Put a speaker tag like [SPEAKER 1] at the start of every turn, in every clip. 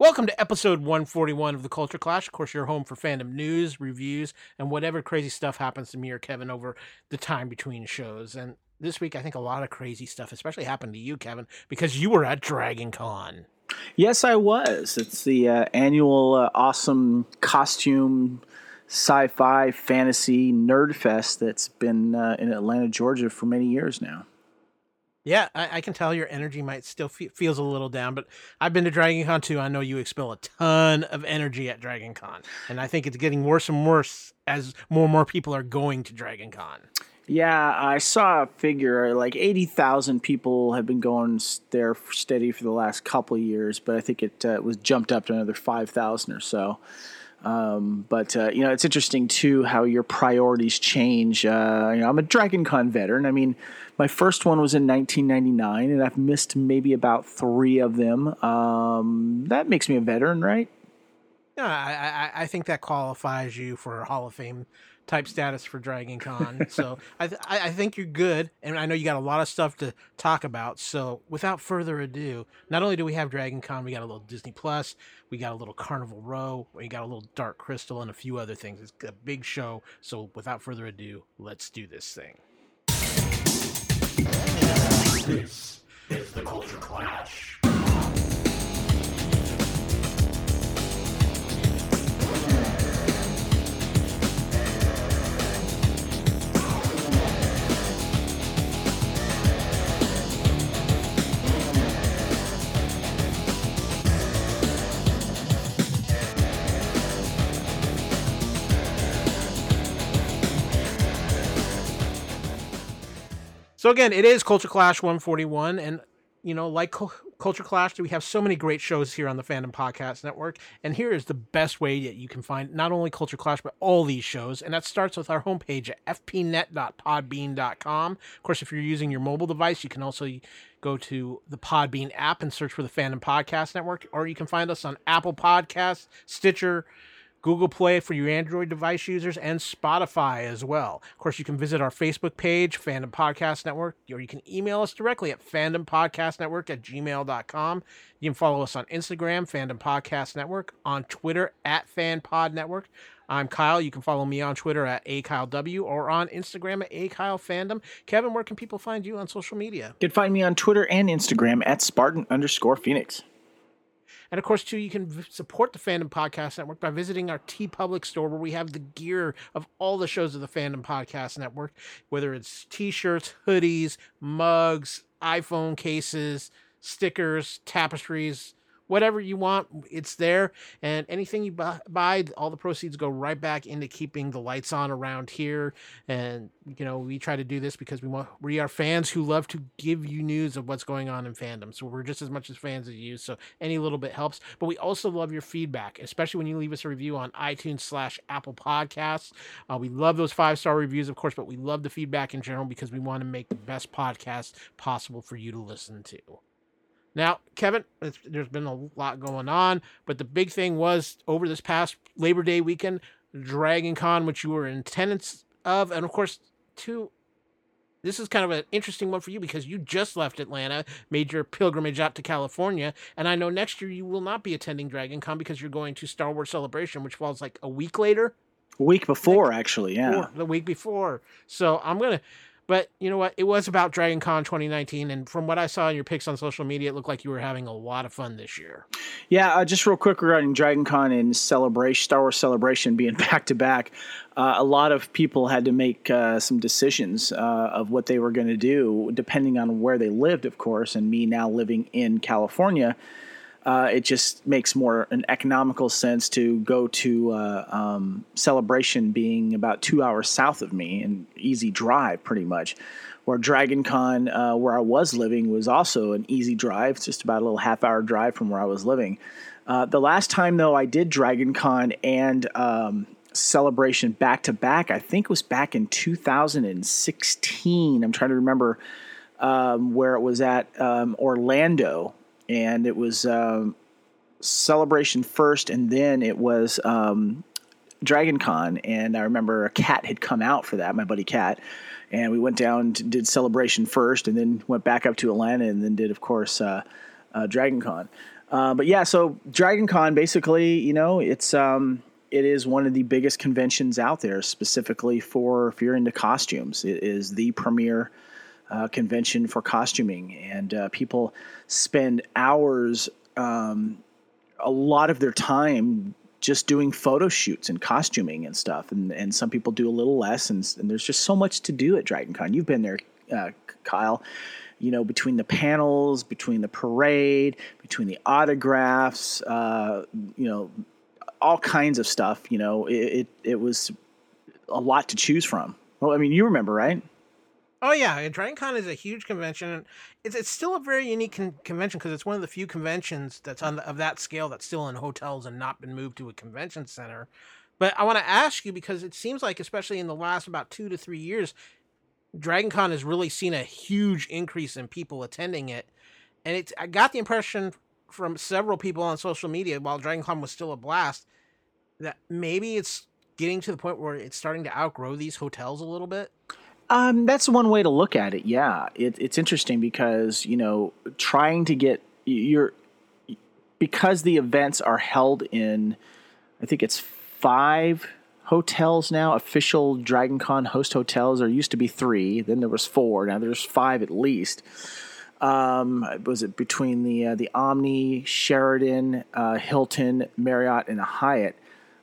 [SPEAKER 1] Welcome to episode 141 of the Culture Clash. Of course, your home for fandom news, reviews, and whatever crazy stuff happens to me or Kevin over the time between shows. And this week, I think a lot of crazy stuff, especially happened to you, Kevin, because you were at Dragon Con.
[SPEAKER 2] Yes, I was. It's the annual awesome costume sci-fi fantasy nerd fest that's been in Atlanta, Georgia for many years now.
[SPEAKER 1] Yeah, I can tell your energy might still feels a little down, but I've been to Dragon Con too. I know you expel a ton of energy at Dragon Con, and I think it's getting worse and worse as more and more people are going to Dragon Con.
[SPEAKER 2] Yeah, I saw a figure like 80,000 people have been going there steady for the last couple of years, but I think it was jumped up to another 5,000 or so. But it's interesting too how your priorities change. I'm a Dragon Con veteran. I mean, my first one was in 1999, and I've missed maybe about 3 of them. That makes me a veteran, right?
[SPEAKER 1] Yeah, I think that qualifies you for Hall of Fame type status for Dragon Con. So I think you're good, and I know you got a lot of stuff to talk about. So without further ado, not only do we have Dragon Con, we got a little Disney Plus, we got a little Carnival Row, we got a little Dark Crystal, and a few other things. It's a big show. So without further ado, let's do this thing. This is the Culture Clash. So again, it is Culture Clash 141, and like Culture Clash, we have so many great shows here on the Fandom Podcast Network, and here is the best way that you can find not only Culture Clash, but all these shows, and that starts with our homepage at fpnet.podbean.com. Of course, if you're using your mobile device, you can also go to the Podbean app and search for the Fandom Podcast Network, or you can find us on Apple Podcasts, Stitcher, Google Play for your Android device users, and Spotify as well. Of course, you can visit our Facebook page, Fandom Podcast Network, or you can email us directly at fandompodcastnetwork@gmail.com. You can follow us on Instagram, Fandom Podcast Network, on Twitter at FanPod Network. I'm Kyle. You can follow me on Twitter at AKyleW or on Instagram at AKyleFandom. Kevin, where can people find you on social media?
[SPEAKER 2] You can find me on Twitter and Instagram at Spartan_Phoenix.
[SPEAKER 1] And of course, too, you can support the Fandom Podcast Network by visiting our TeePublic store, where we have the gear of all the shows of the Fandom Podcast Network, whether it's t-shirts, hoodies, mugs, iPhone cases, stickers, tapestries, whatever you want, it's there. And anything you buy, all the proceeds go right back into keeping the lights on around here. And, we try to do this because we are fans who love to give you news of what's going on in fandom. So we're just as much as fans as you. So any little bit helps. But we also love your feedback, especially when you leave us a review on iTunes/Apple Podcasts. We love those 5-star reviews, of course, but we love the feedback in general because we want to make the best podcast possible for you to listen to. Now, Kevin, there's been a lot going on, but the big thing was over this past Labor Day weekend, Dragon Con, which you were in attendance of. And of course, this is kind of an interesting one for you because you just left Atlanta, made your pilgrimage out to California. And I know next year you will not be attending Dragon Con because you're going to Star Wars Celebration, which falls like a week later.
[SPEAKER 2] A week before, actually, yeah.
[SPEAKER 1] The week before. So but you know what? It was about Dragon Con 2019, and from what I saw in your pics on social media, it looked like you were having a lot of fun this year.
[SPEAKER 2] Yeah, just real quick regarding Dragon Con and Star Wars Celebration being back-to-back, a lot of people had to make some decisions of what they were going to do, depending on where they lived, of course, and me now living in California. It just makes more an economical sense to go to Celebration, being about 2 hours south of me, an easy drive pretty much. Where Dragon Con, where I was living, was also an easy drive. It's just about a little half-hour drive from where I was living. The last time, though, I did Dragon Con and Celebration back-to-back, I think it was back in 2016. I'm trying to remember where it was at, Orlando. And it was Celebration first, and then it was Dragon Con. And I remember a Cat had come out for that, my buddy Cat. And we went down to did Celebration first, and then went back up to Atlanta, and then did, of course, Dragon Con. But yeah, so Dragon Con basically, it is one of the biggest conventions out there, specifically for if you're into costumes. It is the premier convention for costuming, and people spend hours, a lot of their time just doing photo shoots and costuming and stuff. And some people do a little less, and there's just so much to do at Dragon Con. You've been there, Kyle. Between the panels, between the parade, between the autographs, all kinds of stuff. It was a lot to choose from. Well, I mean, you remember, right?
[SPEAKER 1] Oh yeah, Dragon Con is a huge convention. It's still a very unique convention because it's one of the few conventions that's of that scale that's still in hotels and not been moved to a convention center. But I want to ask you, because it seems like, especially in the last about 2 to 3 years, Dragon Con has really seen a huge increase in people attending it. And I got the impression from several people on social media while Dragon Con was still a blast that maybe it's getting to the point where it's starting to outgrow these hotels a little bit.
[SPEAKER 2] That's one way to look at it. Yeah, it's interesting because trying to get because the events are held in, I think it's 5 hotels now, official Dragon Con host hotels. There used to be 3, then there was 4. Now there's 5 at least. Was it between the Omni, Sheraton, Hilton, Marriott, and a Hyatt?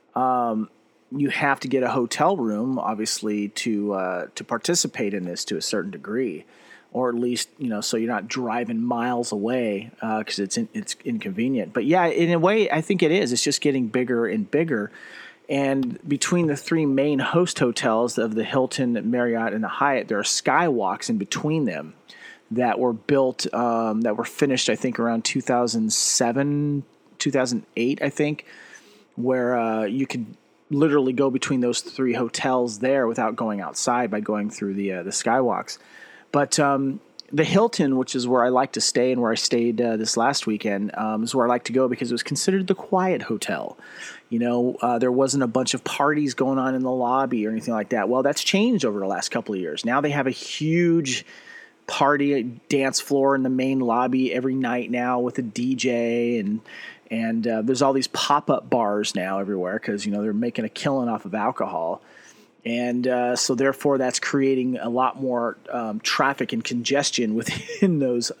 [SPEAKER 2] You have to get a hotel room, obviously, to participate in this to a certain degree, or at least so you're not driving miles away because it's inconvenient. But yeah, in a way, I think it is. It's just getting bigger and bigger. And between the 3 main host hotels of the Hilton, Marriott, and the Hyatt, there are skywalks in between them that were built, that were finished, I think, around 2007, 2008, I think, where you could literally go between those 3 hotels there without going outside by going through the skywalks. But the Hilton, which is where I like to stay and where I stayed this last weekend, is where I like to go because it was considered the quiet hotel. There wasn't a bunch of parties going on in the lobby or anything like that. Well, that's changed over the last couple of years. Now they have a huge party dance floor in the main lobby every night now with a DJ, and there's all these pop-up bars now everywhere because they're making a killing off of alcohol. And so therefore that's creating a lot more traffic and congestion within those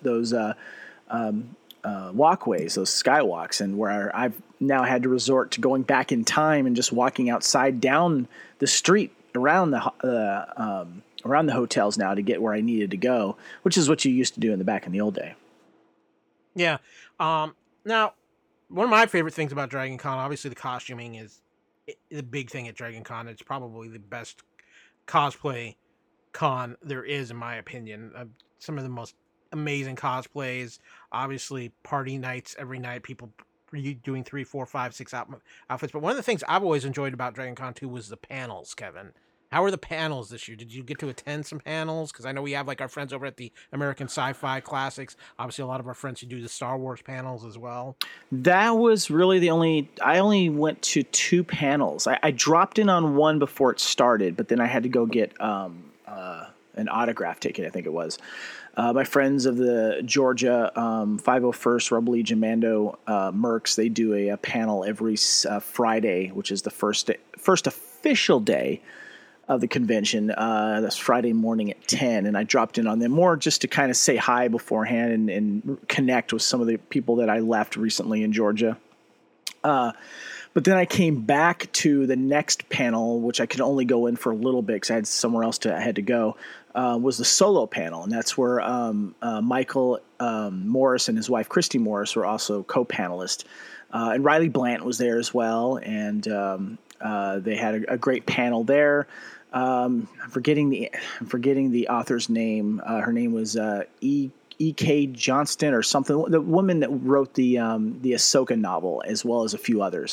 [SPEAKER 2] walkways, those skywalks, and where I've now had to resort to going back in time and just walking outside down the street around the hotels now to get where I needed to go, which is what you used to do in the old day.
[SPEAKER 1] Yeah. Now, one of my favorite things about Dragon Con, obviously the costuming is the big thing at Dragon Con. It's probably the best cosplay con there is, in my opinion. Some of the most amazing cosplays, obviously party nights every night, people doing 3, 4, 5, 6 outfits. But one of the things I've always enjoyed about Dragon Con 2 was the panels, Kevin. How are the panels this year? Did you get to attend some panels? Because I know we have our friends over at the American Sci-Fi Classics. Obviously, a lot of our friends who do the Star Wars panels as well.
[SPEAKER 2] That was really I only went to 2 panels. I dropped in on one before it started, but then I had to go get an autograph ticket, I think it was. My friends of the Georgia 501st Rebel Legion Mando Mercs, they do a panel every Friday, which is the first official day of the convention. That's Friday morning at 10, and I dropped in on them more just to kind of say hi beforehand and connect with some of the people that I left recently in Georgia. But then I came back to the next panel, which I could only go in for a little bit because I had somewhere else I had to go, was the solo panel. And that's where Michael Morris and his wife, Christy Morris, were also co-panelists. And Riley Blant was there as well. And they had a great panel there. I'm forgetting the author's name. Her name was E.K. Johnston or something. The woman that wrote the Ahsoka novel, as well as a few others.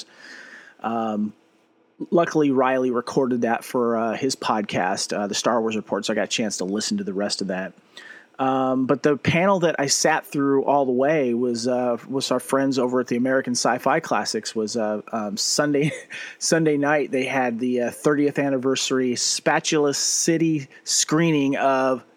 [SPEAKER 2] Luckily, Riley recorded that for his podcast, the Star Wars Report, so I got a chance to listen to the rest of that. But the panel that I sat through all the way was our friends over at the American Sci-Fi Classics. Was Sunday night. They had the 30th anniversary Spatula City screening of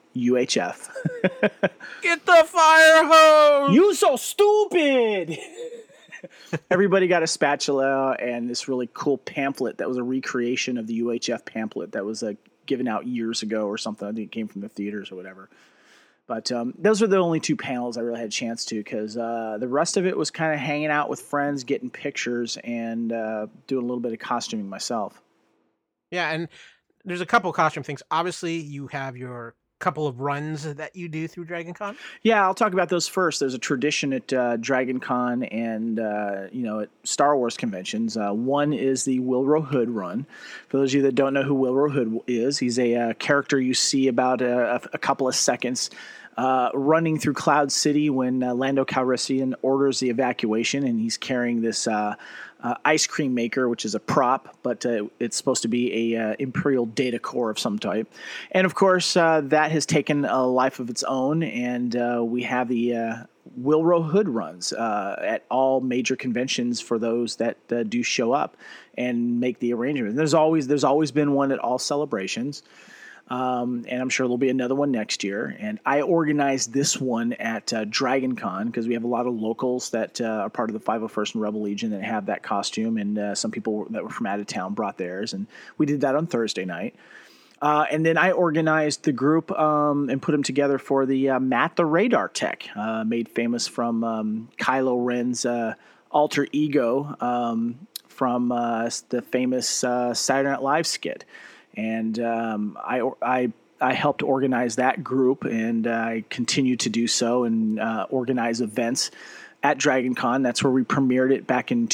[SPEAKER 2] UHF.
[SPEAKER 1] Get the fire hose!
[SPEAKER 2] You so stupid! Everybody got a spatula and this really cool pamphlet that was a recreation of the UHF pamphlet that was given out years ago or something. I think it came from the theaters or whatever. But those were the only two panels I really had a chance to, because the rest of it was kind of hanging out with friends, getting pictures, and doing a little bit of costuming myself.
[SPEAKER 1] Yeah, and there's a couple costume things. Obviously, you have your couple of runs that you do through Dragon Con.
[SPEAKER 2] Yeah, I'll talk about those first. There's a tradition at Dragon Con and at Star Wars conventions. One is the Willrow Hood run. For those of you that don't know who Willrow Hood is, he's a character you see about a couple of seconds running through Cloud City when Lando Calrissian orders the evacuation, and he's carrying this ice cream maker, which is a prop, but it's supposed to be a Imperial data core of some type. And of course, that has taken a life of its own, and we have the Willrow Hood runs at all major conventions for those that do show up and make the arrangement. There's always been one at all celebrations. And I'm sure there'll be another one next year. And I organized this one at Dragon Con because we have a lot of locals that are part of the 501st and Rebel Legion that have that costume. And some people that were from out of town brought theirs. And we did that on Thursday night. And then I organized the group and put them together for the Matt the Radar Tech, made famous from Kylo Ren's alter ego from the famous Saturday Night Live skit. And I helped organize that group, and I continue to do so and organize events at Dragon Con. That's where we premiered it back in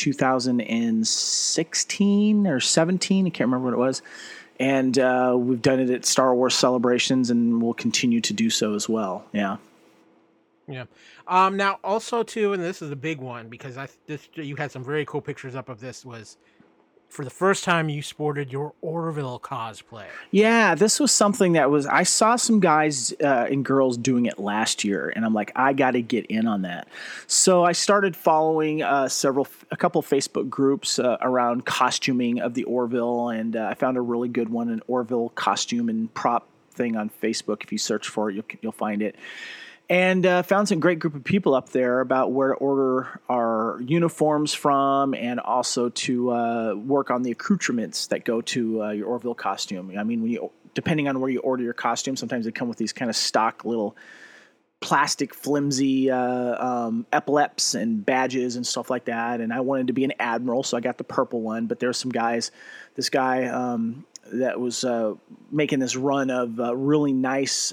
[SPEAKER 2] 2016 or 17. I can't remember what it was. And we've done it at Star Wars celebrations, and we'll continue to do so as well. Yeah.
[SPEAKER 1] Yeah. Now, also, too, and this is a big one because you had some very cool pictures up of this, was for the first time you sported your Orville cosplay.
[SPEAKER 2] Yeah, this was something that I saw some guys and girls doing it last year, and I'm like, I got to get in on that. So I started following a couple of Facebook groups around costuming of the Orville, and I found a really good one, an Orville costume and prop thing on Facebook. If you search for it, you'll find it. And found some great group of people up there about where to order our uniforms from, and also to work on the accoutrements that go to your Orville costume. I mean, depending on where you order your costume, sometimes they come with these kind of stock little plastic flimsy epaulets and badges and stuff like that. And I wanted to be an admiral, so I got the purple one. But there's some guys, this guy that was making this run of really nice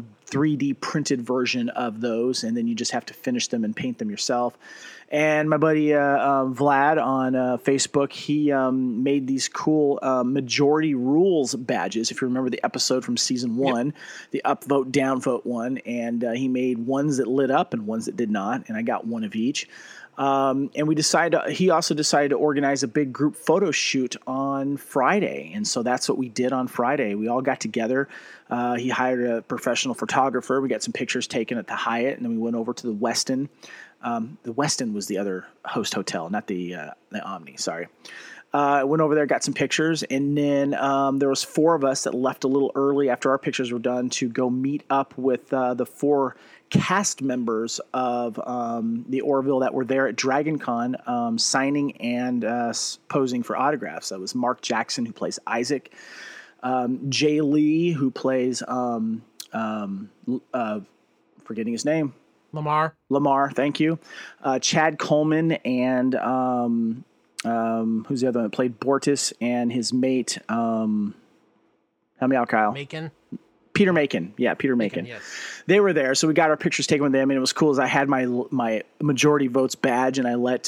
[SPEAKER 2] 3D printed version of those, and then you just have to finish them and paint them yourself. And my buddy Vlad on Facebook, he made these cool majority rules badges. If you remember the episode from season 1, yep. The upvote, downvote one, and he made ones that lit up and ones that did not, and I got one of each. And he also decided to organize a big group photo shoot on Friday. And so that's what we did on Friday. We all got together. He hired a professional photographer. We got some pictures taken at the Hyatt, and then we went over to the Westin. The Westin was the other host hotel, not the Omni. Sorry. Went over there, got some pictures, and then there was 4 of us that left a little early after our pictures were done to go meet up with the 4 cast members of the Orville that were there at Dragon Con signing and posing for autographs. That was Mark Jackson, who plays Isaac, Jay Lee, who plays forgetting his name,
[SPEAKER 1] Lamar,
[SPEAKER 2] thank you, Chad Coleman, and who's the other one that played Bortus, and his mate, help me out, Kyle. Peter Macon. Yeah, Peter Macon. Yes. They were there, so we got our pictures taken with them, and it was cool as I had my majority votes badge, and I let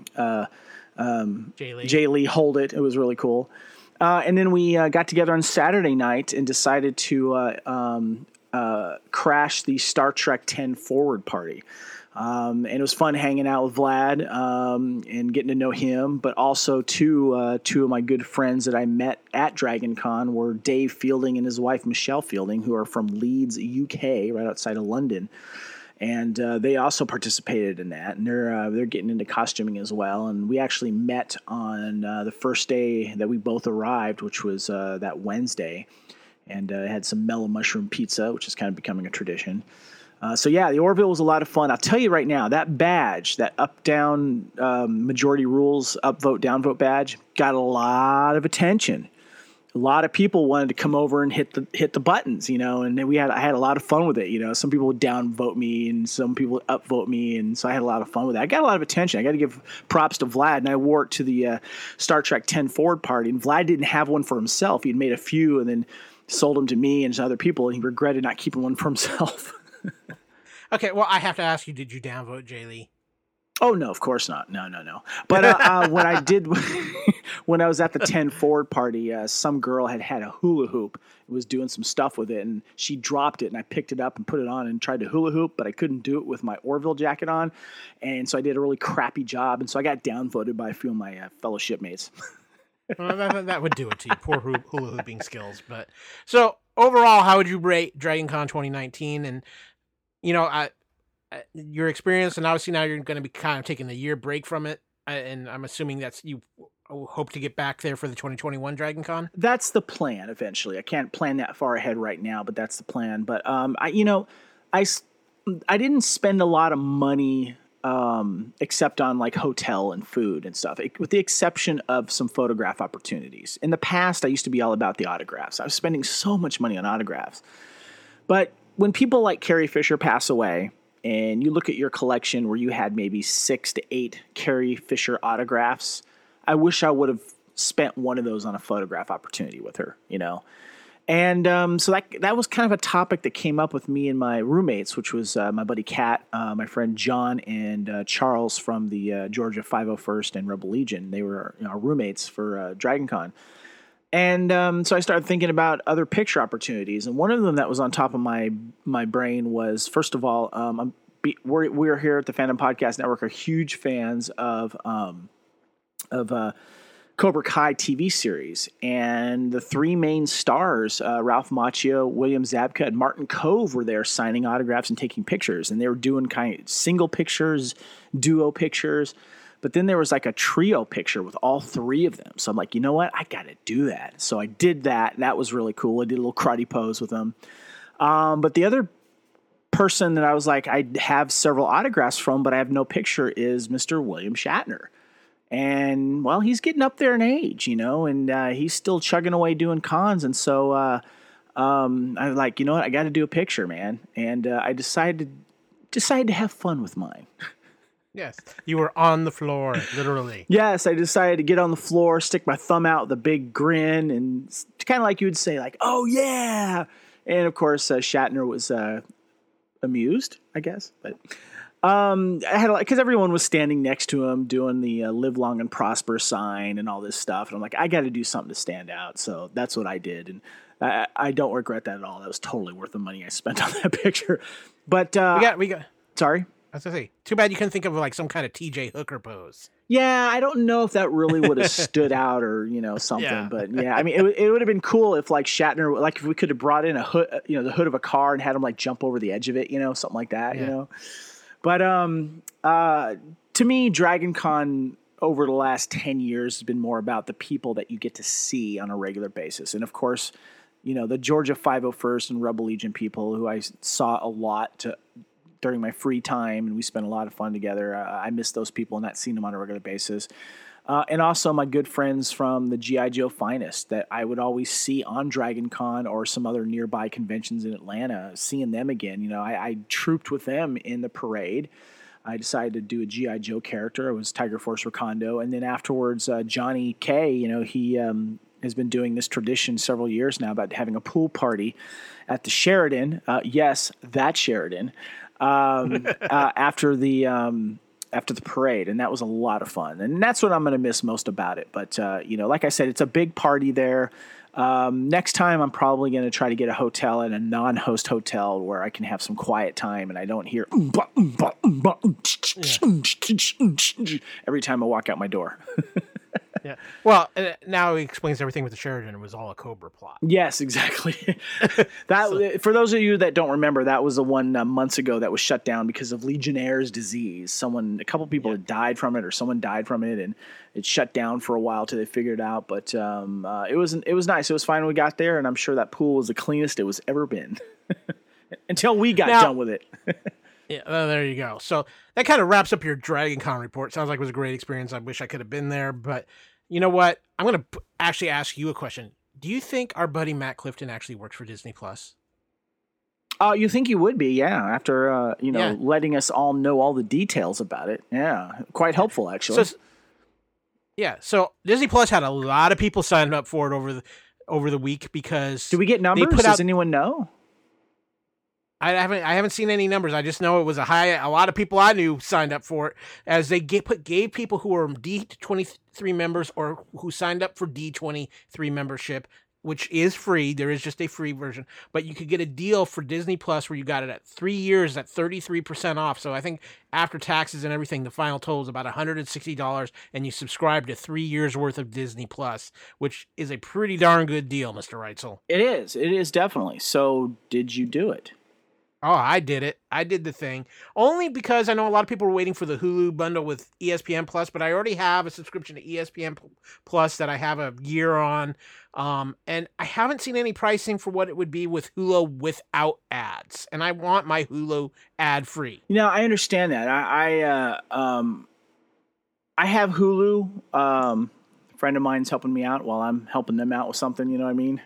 [SPEAKER 2] Jay Lee hold it. It was really cool. And then we got together on Saturday night and decided to crash the Star Trek X Forward party. And it was fun hanging out with Vlad and getting to know him, but also two of my good friends that I met at Dragon Con were Dave Fielding and his wife Michelle Fielding, who are from Leeds, UK, right outside of London. And they also participated in that, and they're getting into costuming as well. And we actually met on the first day that we both arrived, which was that Wednesday. and had some mellow mushroom pizza, which is kind of becoming a tradition. So yeah, the Orville was a lot of fun. I'll tell you right now, that badge, that up-down majority rules, upvote, downvote badge, got a lot of attention. A lot of people wanted to come over and hit the buttons, and then I had a lot of fun with it. Some people would downvote me and some people would upvote me, and so I had a lot of fun with it. I got a lot of attention. I got to give props to Vlad, and I wore it to the Star Trek 10 Forward party, and Vlad didn't have one for himself. He'd made a few and then sold them to me and to other people, and he regretted not keeping one for himself.
[SPEAKER 1] Okay, well, I have to ask you, did you downvote Jay Lee?
[SPEAKER 2] Oh, no, of course not. No. But what I did when I was at the 10 Forward party, some girl had a hula hoop and was doing some stuff with it, and she dropped it, and I picked it up and put it on and tried to hula hoop, but I couldn't do it with my Orville jacket on, and so I did a really crappy job, and so I got downvoted by a few of my fellow shipmates.
[SPEAKER 1] Well, that would do it to you. Poor hula hooping skills. But so overall, how would you rate DragonCon 2019? And your experience, and obviously now you're going to be kind of taking a year break from it, and I'm assuming that's you hope to get back there for the 2021 DragonCon.
[SPEAKER 2] That's the plan. Eventually, I can't plan that far ahead right now, but that's the plan. But I didn't spend a lot of money. Except on like hotel and food and stuff, with the exception of some photograph opportunities. In the past, I used to be all about the autographs. I was spending so much money on autographs. But when people like Carrie Fisher pass away, and you look at your collection where you had maybe 6 to 8 Carrie Fisher autographs, I wish I would have spent one of those on a photograph opportunity with her, And so that was kind of a topic that came up with me and my roommates, which was my buddy Kat, my friend John, and Charles from the Georgia 501st and Rebel Legion. They were our roommates for DragonCon. And so I started thinking about other picture opportunities. And one of them that was on top of my brain was, first of all, we're here at the Fandom Podcast Network are huge fans of Cobra Kai TV series, and the 3 main stars, Ralph Macchio, William Zabka, and Martin Kove were there signing autographs and taking pictures, and they were doing kind of single pictures, duo pictures, but then there was like a trio picture with all 3 of them. So I'm like, you know what? I got to do that. So I did that, and that was really cool. I did a little karate pose with them. But the other person that I was like, I have several autographs from, but I have no picture, is Mr. William Shatner. And, well, he's getting up there in age, and he's still chugging away doing cons. And so I was like, you know what? I got to do a picture, man. And I decided to have fun with mine.
[SPEAKER 1] Yes, you were on the floor, literally.
[SPEAKER 2] Yes, I decided to get on the floor, stick my thumb out with a big grin, and kind of like you would say, like, oh, yeah. And, of course, Shatner was amused, I guess. But I had because everyone was standing next to him doing the live long and prosper sign and all this stuff. And I'm like, I got to do something to stand out. So that's what I did. And I don't regret that at all. That was totally worth the money I spent on that picture. But
[SPEAKER 1] we got.
[SPEAKER 2] Sorry?
[SPEAKER 1] I was going to say, too bad you couldn't think of like some kind of TJ Hooker pose.
[SPEAKER 2] Yeah, I don't know if that really would have stood out or, something. Yeah. But yeah, I mean, it would have been cool if like Shatner, like if we could have brought in a hood, the hood of a car and had him like jump over the edge of it, something like that, But to me, DragonCon over the last 10 years has been more about the people that you get to see on a regular basis. And of course, the Georgia 501st and Rebel Legion people who I saw a lot during my free time, and we spent a lot of fun together. I miss those people and not seeing them on a regular basis. And also my good friends from the G.I. Joe Finest that I would always see on DragonCon or some other nearby conventions in Atlanta, seeing them again. I trooped with them in the parade. I decided to do a G.I. Joe character. It was Tiger Force Recondo. And then afterwards, Johnny K, he has been doing this tradition several years now about having a pool party at the Sheridan. Yes, that Sheridan. After the parade, and that was a lot of fun, and that's what I'm going to miss most about it. But like I said, it's a big party there. Next time, I'm probably going to try to get a hotel and a non-host hotel where I can have some quiet time and I don't hear every time I walk out my door.
[SPEAKER 1] Yeah. Well, now he explains everything with the Sheridan. It was all a Cobra plot.
[SPEAKER 2] Yes, exactly.
[SPEAKER 1] So,
[SPEAKER 2] for those of you that don't remember, that was the one months ago that was shut down because of Legionnaire's disease. A couple people had died from it, or someone died from it, and it shut down for a while till they figured it out. But it was nice. It was fine when we got there, and I'm sure that pool was the cleanest it was ever been until we got done with it.
[SPEAKER 1] Yeah, there you go. So that kind of wraps up your Dragon Con report. Sounds like it was a great experience. I wish I could have been there, but you know what? I'm going to actually ask you a question. Do you think our buddy Matt Clifton actually works for Disney Plus?
[SPEAKER 2] You think he would be, yeah, after letting us all know all the details about it. Yeah, quite helpful actually.
[SPEAKER 1] So Disney Plus had a lot of people sign up for it over the week because
[SPEAKER 2] do we get numbers? Does anyone know?
[SPEAKER 1] I haven't seen any numbers. I just know it was a lot of people I knew signed up for it, as they gave people who were D23 members or who signed up for D23 membership, which is free. There is just a free version, but you could get a deal for Disney Plus where you got it at 3 years at 33% off. So I think after taxes and everything, the final total is about $160, and you subscribe to 3 years worth of Disney Plus, which is a pretty darn good deal, Mr. Reitzel.
[SPEAKER 2] It is definitely. So did you do it?
[SPEAKER 1] Oh, I did it. I did the thing. Only because I know a lot of people were waiting for the Hulu bundle with ESPN Plus, but I already have a subscription to ESPN Plus that I have a year on. And I haven't seen any pricing for what it would be with Hulu without ads. And I want my Hulu ad free.
[SPEAKER 2] I understand that. I have Hulu. A friend of mine's helping me out while I'm helping them out with something, you know what I mean?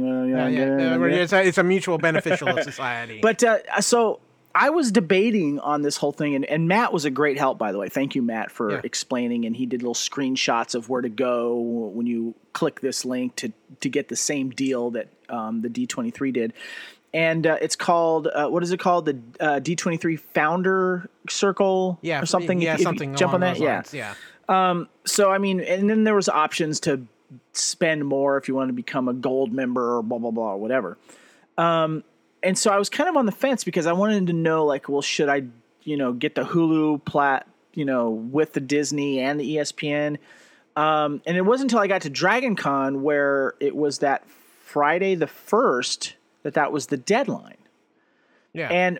[SPEAKER 1] It's a mutual beneficial society.
[SPEAKER 2] But so I was debating on this whole thing, and Matt was a great help, by the way. Thank you, Matt, for explaining. And he did little screenshots of where to go when you click this link to get the same deal that the D23 did. And it's called, what is it called? The D23 Founder Circle or something?
[SPEAKER 1] Yeah, something.
[SPEAKER 2] If you jump on that?
[SPEAKER 1] Yeah.
[SPEAKER 2] So, I mean, and then there was options to spend more if you want to become a gold member or blah, blah, blah, or whatever. And so I was kind of on the fence because I wanted to know, like, well, should I, get the Hulu plat, with the Disney and the ESPN? And it wasn't until I got to Dragon Con where it was that Friday the 1st that was the deadline.
[SPEAKER 1] Yeah.
[SPEAKER 2] And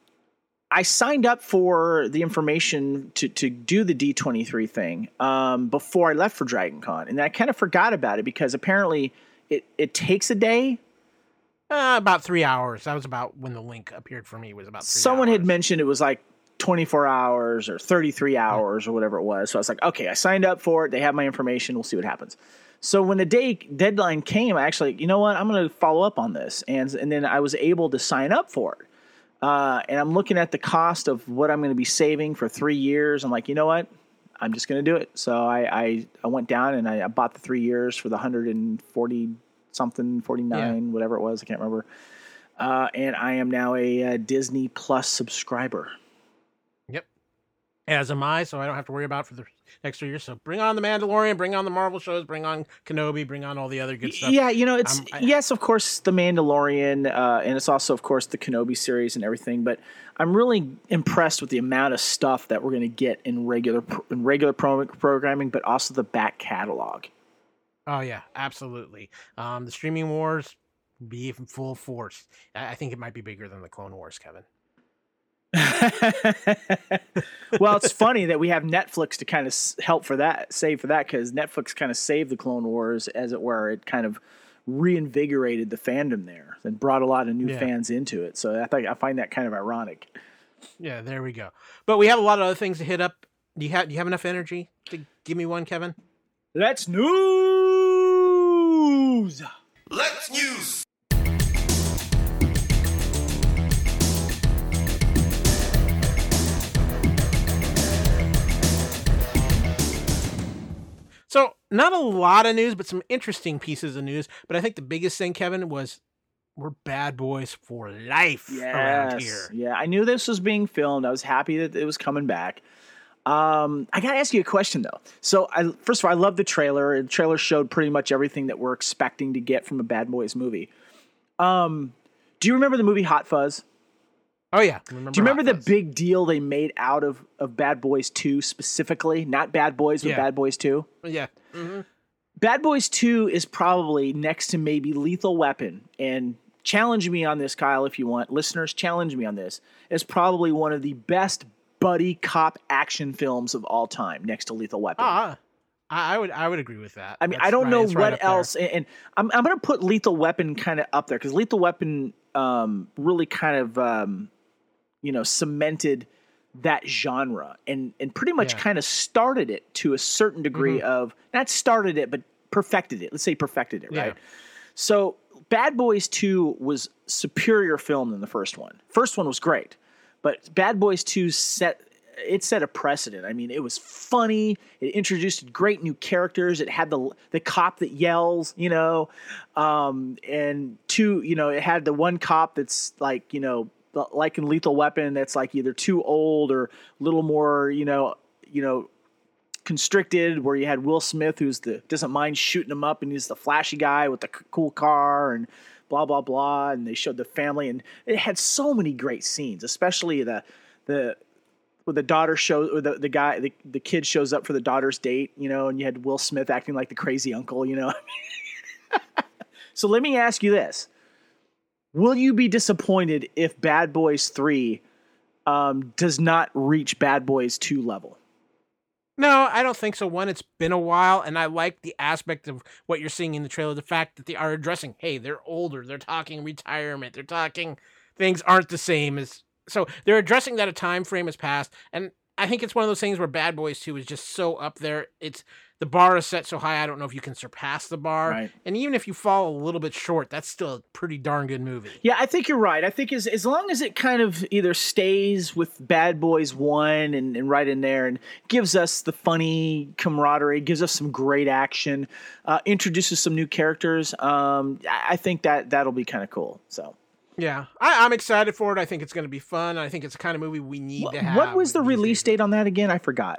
[SPEAKER 2] I signed up for the information to do the D23 thing before I left for Dragon Con. And I kind of forgot about it because apparently it takes a day.
[SPEAKER 1] About 3 hours. That was about when the link appeared for me. Was about 3 hours.
[SPEAKER 2] Someone had mentioned it was like 24 hours or 33 hours or whatever it was. So I was like, okay, I signed up for it. They have my information. We'll see what happens. So when the deadline came, I actually, you know what? I'm going to follow up on this. And then I was able to sign up for it. And I'm looking at the cost of what I'm going to be saving for 3 years. I'm like, you know what? I'm just going to do it. So I went down and I bought the 3 years for the 140 something, 49, whatever it was. I can't remember. And I am now a Disney Plus subscriber.
[SPEAKER 1] Yep. As am I, so I don't have to worry about it for the next 3 years. So bring on The Mandalorian, bring on the Marvel shows, bring on Kenobi, bring on all the other good stuff.
[SPEAKER 2] Yeah, it's yes, of course, The Mandalorian, and it's also, of course, the Kenobi series and everything. But I'm really impressed with the amount of stuff that we're going to get in regular programming, but also the back catalog.
[SPEAKER 1] Oh yeah, absolutely. The streaming wars be in full force. I think it might be bigger than the Clone Wars, Kevin.
[SPEAKER 2] Well, it's funny that we have Netflix to kind of save for that, because Netflix kind of saved the Clone Wars, as it were. It kind of reinvigorated the fandom there and brought a lot of new fans into it. So I find that kind of ironic.
[SPEAKER 1] Yeah, there we go. But we have a lot of other things to hit up. Do you have enough energy to give me one, Kevin?
[SPEAKER 2] Let's news.
[SPEAKER 3] Let's news.
[SPEAKER 1] So, not a lot of news, but some interesting pieces of news. But I think the biggest thing, Kevin, was we're bad boys for life around here.
[SPEAKER 2] Yeah, I knew this was being filmed. I was happy that it was coming back. I got to ask you a question, though. So, first of all, I love the trailer. The trailer showed pretty much everything that we're expecting to get from a Bad Boys movie. Do you remember the movie Hot Fuzz?
[SPEAKER 1] Oh, yeah.
[SPEAKER 2] Do you remember the big deal they made out of Bad Boys 2 specifically? Not Bad Boys, but Bad Boys 2?
[SPEAKER 1] Yeah. Mm-hmm.
[SPEAKER 2] Bad Boys 2 is probably next to maybe Lethal Weapon, and challenge me on this, Kyle, if you want. Listeners, challenge me on this. It's probably one of the best buddy cop action films of all time, next to Lethal Weapon.
[SPEAKER 1] I would agree with that.
[SPEAKER 2] I mean, I don't know what else, and I'm going to put Lethal Weapon kind of up there because Lethal Weapon really kind of cemented that genre and pretty much kind of started it to a certain degree of, not started it, but perfected it. Let's say perfected it, right? So Bad Boys 2 was superior film than the first one. First one was great, but Bad Boys 2 set a precedent. I mean, it was funny. It introduced great new characters. It had the cop that yells, and two, it had the one cop that's like, like in Lethal Weapon, that's like either too old or a little more, constricted, where you had Will Smith, who's doesn't mind shooting him up, and he's the flashy guy with the cool car and blah, blah, blah. And they showed the family, and it had so many great scenes, especially where the daughter shows, or the kid shows up for the daughter's date, and you had Will Smith acting like the crazy uncle, So let me ask you this. Will you be disappointed if Bad Boys 3 does not reach Bad Boys 2 level?
[SPEAKER 1] No, I don't think so. One, it's been a while, and I like the aspect of what you're seeing in the trailer, the fact that they are addressing, hey, they're older, they're talking retirement, they're talking things aren't the same as... So they're addressing that a time frame has passed, and I think it's one of those things where Bad Boys 2 is just so up there. The bar is set so high, I don't know if you can surpass the bar.
[SPEAKER 2] Right.
[SPEAKER 1] And even if you fall a little bit short, that's still a pretty darn good movie.
[SPEAKER 2] Yeah, I think you're right. I think as long as it kind of either stays with Bad Boys 1 and right in there and gives us the funny camaraderie, gives us some great action, introduces some new characters, I think that'll be kind of cool. So.
[SPEAKER 1] Yeah, I'm excited for it. I think it's going to be fun. I think it's the kind of movie we need to have.
[SPEAKER 2] What was the release date on that again? I forgot.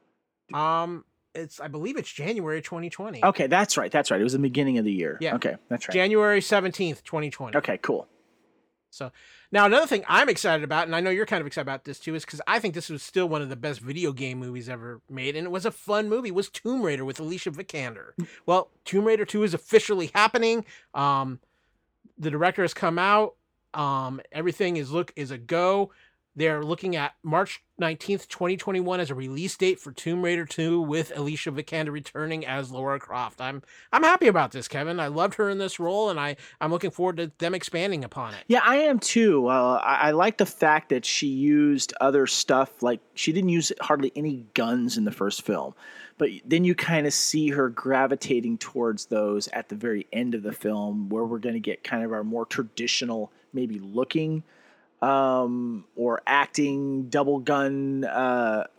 [SPEAKER 1] I believe it's January 2020.
[SPEAKER 2] Okay, that's right. It was the beginning of the year.
[SPEAKER 1] Yeah.
[SPEAKER 2] Okay, that's right.
[SPEAKER 1] January 17th, 2020.
[SPEAKER 2] Okay, cool.
[SPEAKER 1] So now another thing I'm excited about, and I know you're kind of excited about this too, is because I think this was still one of the best video game movies ever made, and it was a fun movie, was Tomb Raider with Alicia Vikander. Well, Tomb Raider 2 is officially happening. The director has come out. Everything is a go. They're looking at March 19th, 2021 as a release date for Tomb Raider 2 with Alicia Vikander returning as Lara Croft. I'm happy about this, Kevin. I loved her in this role, and I'm looking forward to them expanding upon it.
[SPEAKER 2] Yeah, I am too. I like the fact that she used other stuff. Like, she didn't use hardly any guns in the first film, but then you kind of see her gravitating towards those at the very end of the film, where we're going to get kind of our more traditional, maybe looking or acting double gun, what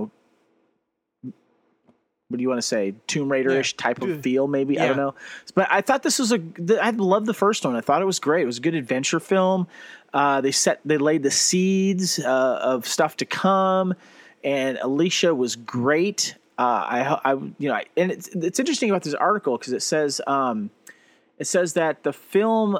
[SPEAKER 2] do you want to say? Tomb Raider-ish type of feel, maybe. Yeah. I don't know. But I thought this was I loved the first one. I thought it was great. It was a good adventure film. They laid the seeds of stuff to come, and Alicia was great. And it's interesting about this article because it says that the film,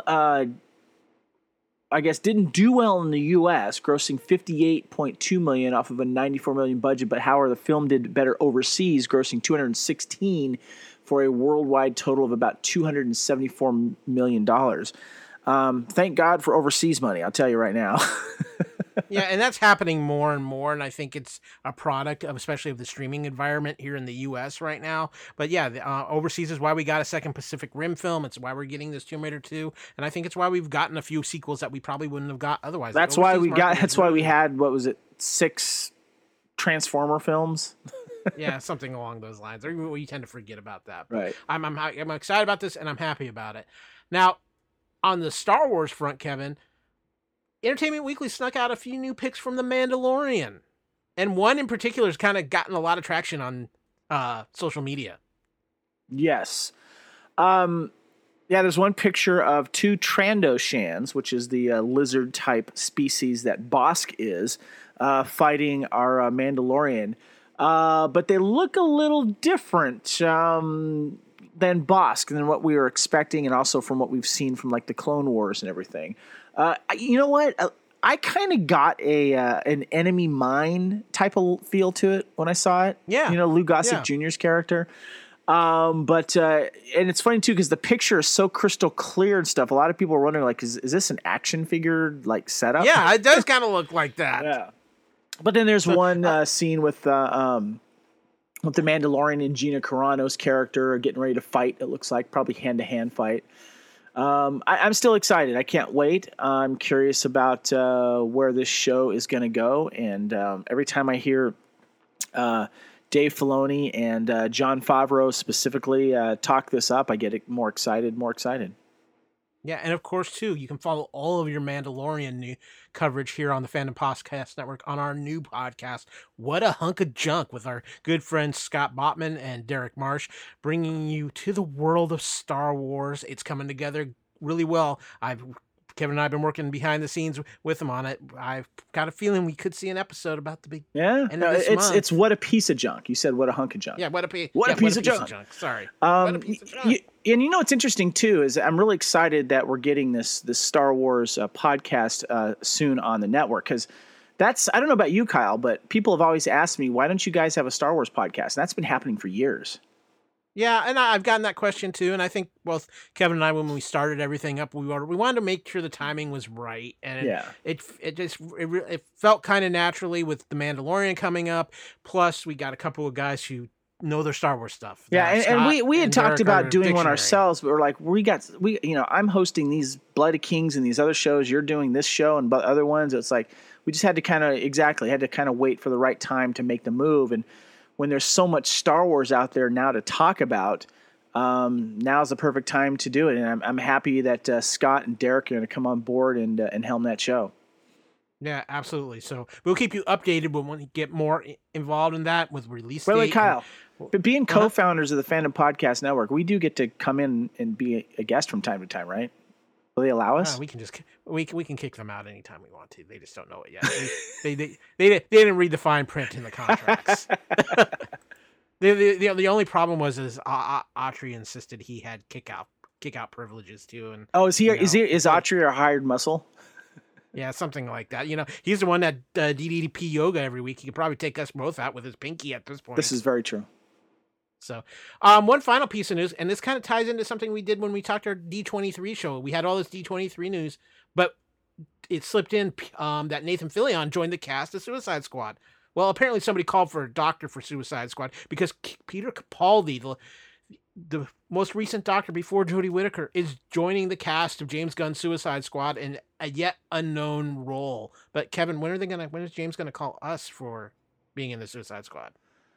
[SPEAKER 2] I guess, didn't do well in the U.S., grossing $58.2 million off of a $94 million budget. But however, the film did better overseas, grossing $216 for a worldwide total of about $274 million. Thank God for overseas money, I'll tell you right now.
[SPEAKER 1] Yeah, and that's happening more and more, and I think it's a product of, especially of the streaming environment here in the U.S. right now. But yeah, overseas is why we got a second Pacific Rim film. It's why we're getting this Tomb Raider 2, and I think it's why we've gotten a few sequels that we probably wouldn't have got otherwise.
[SPEAKER 2] That's why we had, what was it, 6 Transformer films?
[SPEAKER 1] Yeah, something along those lines. We tend to forget about that. But
[SPEAKER 2] right.
[SPEAKER 1] I'm excited about this, and I'm happy about it. Now, on the Star Wars front, Kevin, Entertainment Weekly snuck out a few new picks from The Mandalorian. And one in particular has kind of gotten a lot of traction on social media.
[SPEAKER 2] Yes. There's one picture of 2 Trandoshans, which is the lizard-type species that Bossk is, fighting our Mandalorian. But they look a little different than Bossk, than what we were expecting, and also from what we've seen from like the Clone Wars and everything. You know what? I kind of got an Enemy Mine type of feel to it when I saw it.
[SPEAKER 1] Yeah.
[SPEAKER 2] Lou Gossett Jr.'s character. But and it's funny too because the picture is so crystal clear and stuff. A lot of people are wondering, like, is this an action figure like setup?
[SPEAKER 1] Yeah, it does kind of look like that.
[SPEAKER 2] Yeah. But then there's one scene with the Mandalorian and Gina Carano's character getting ready to fight. It looks like probably hand-to-hand fight. I'm still excited. I can't wait. I'm curious about where this show is going to go. And every time I hear Dave Filoni and Jon Favreau specifically talk this up, I get more excited.
[SPEAKER 1] Yeah, and of course, too, you can follow all of your Mandalorian new coverage here on the Fandom Podcast Network on our new podcast, What a Hunk of Junk, with our good friends Scott Botman and Derek Marsh, bringing you to the world of Star Wars. It's coming together really well. Kevin and I have been working behind the scenes with them on it. I've got a feeling we could see an episode about the big end of this month.
[SPEAKER 2] It's What a Piece of Junk. You said What a Hunk of Junk.
[SPEAKER 1] Yeah, What a piece of junk. Sorry.
[SPEAKER 2] What a piece of junk. And you know what's interesting too is I'm really excited that we're getting this Star Wars podcast soon on the network, because I don't know about you, Kyle, but people have always asked me, why don't you guys have a Star Wars podcast? And that's been happening for years.
[SPEAKER 1] Yeah, and I've gotten that question too, and I think both Kevin and I, when we started everything up, we wanted to make sure the timing was right, and it felt kind of naturally with The Mandalorian coming up. Plus, we got a couple of guys who know their Star Wars stuff.
[SPEAKER 2] Yeah, and we had talked about doing one ourselves, but we're like, I'm hosting these Blood of Kings and these other shows. You're doing this show and other ones. It's like we just had to kind of wait for the right time to make the move. And when there's so much Star Wars out there now to talk about, now's the perfect time to do it. And I'm happy that Scott and Derek are going to come on board and helm that show.
[SPEAKER 1] Yeah, absolutely. So we'll keep you updated when we get more involved in that with release date.
[SPEAKER 2] Well, Kyle, but being co-founders of the Fandom Podcast Network, we do get to come in and be a guest from time to time, right? Will they allow us?
[SPEAKER 1] We can kick them out anytime we want to. They just don't know it yet. They didn't read the fine print in the contracts. The only problem was Autry insisted he had kick out privileges too. And is
[SPEAKER 2] Autry our hired muscle?
[SPEAKER 1] Yeah, something like that. He's the one that DDP yoga every week. He could probably take us both out with his pinky at this point.
[SPEAKER 2] This is very true.
[SPEAKER 1] So, one final piece of news, and this kind of ties into something we did when we talked our D23 show. We had all this D23 news, but it slipped in that Nathan Fillion joined the cast of Suicide Squad. Well, apparently somebody called for a doctor for Suicide Squad because Peter Capaldi, the most recent doctor before Jodie Whittaker, is joining the cast of James Gunn's Suicide Squad in a yet unknown role. But Kevin, when is James gonna call us for being in the Suicide Squad?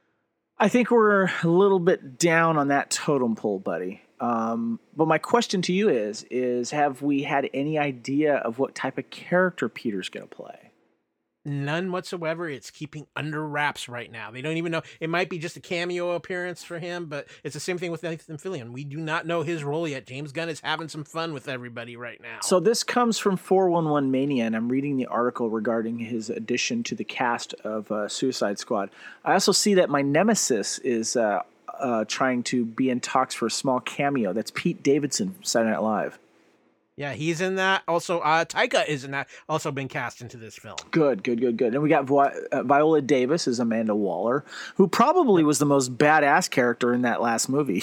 [SPEAKER 2] I think we're a little bit down on that totem pole, buddy. But my question to you is have we had any idea of what type of character Peter's going to play?
[SPEAKER 1] None whatsoever. It's keeping under wraps right now. They don't even know. It might be just a cameo appearance for him, but it's the same thing with Nathan Fillion. We do not know his role yet. James Gunn is having some fun with everybody right now.
[SPEAKER 2] So this comes from 411 Mania, and I'm reading the article regarding his addition to the cast of Suicide Squad. I also see that my nemesis is trying to be in talks for a small cameo. That's Pete Davidson from Saturday Night Live.
[SPEAKER 1] Yeah, he's in that. Also, Taika is in that. Also been cast into this film. Good.
[SPEAKER 2] And we got Viola Davis as Amanda Waller, who probably was the most badass character in that last movie.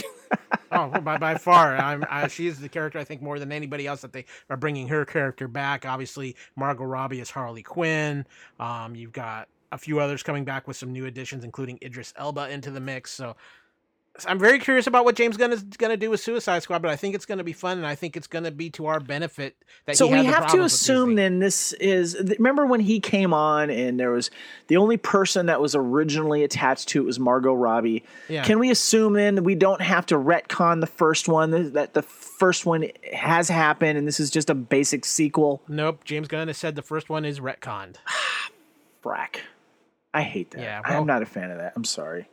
[SPEAKER 1] By far. She is the character, I think, more than anybody else that they are bringing her character back. Obviously, Margot Robbie is Harley Quinn. You've got a few others coming back with some new additions, including Idris Elba into the mix. So I'm very curious about what James Gunn is going to do with Suicide Squad, but I think it's going to be fun, and I think it's going to be to our benefit.
[SPEAKER 2] So we have to assume then this is. Remember when he came on, and there was the only person that was originally attached to it was Margot Robbie. Yeah. Can we assume then we don't have to retcon the first one? That the first one has happened, and this is just a basic sequel?
[SPEAKER 1] Nope. James Gunn has said the first one is retconned.
[SPEAKER 2] Frack. I hate that. Yeah, I'm not a fan of that. I'm sorry.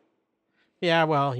[SPEAKER 1] Yeah, well,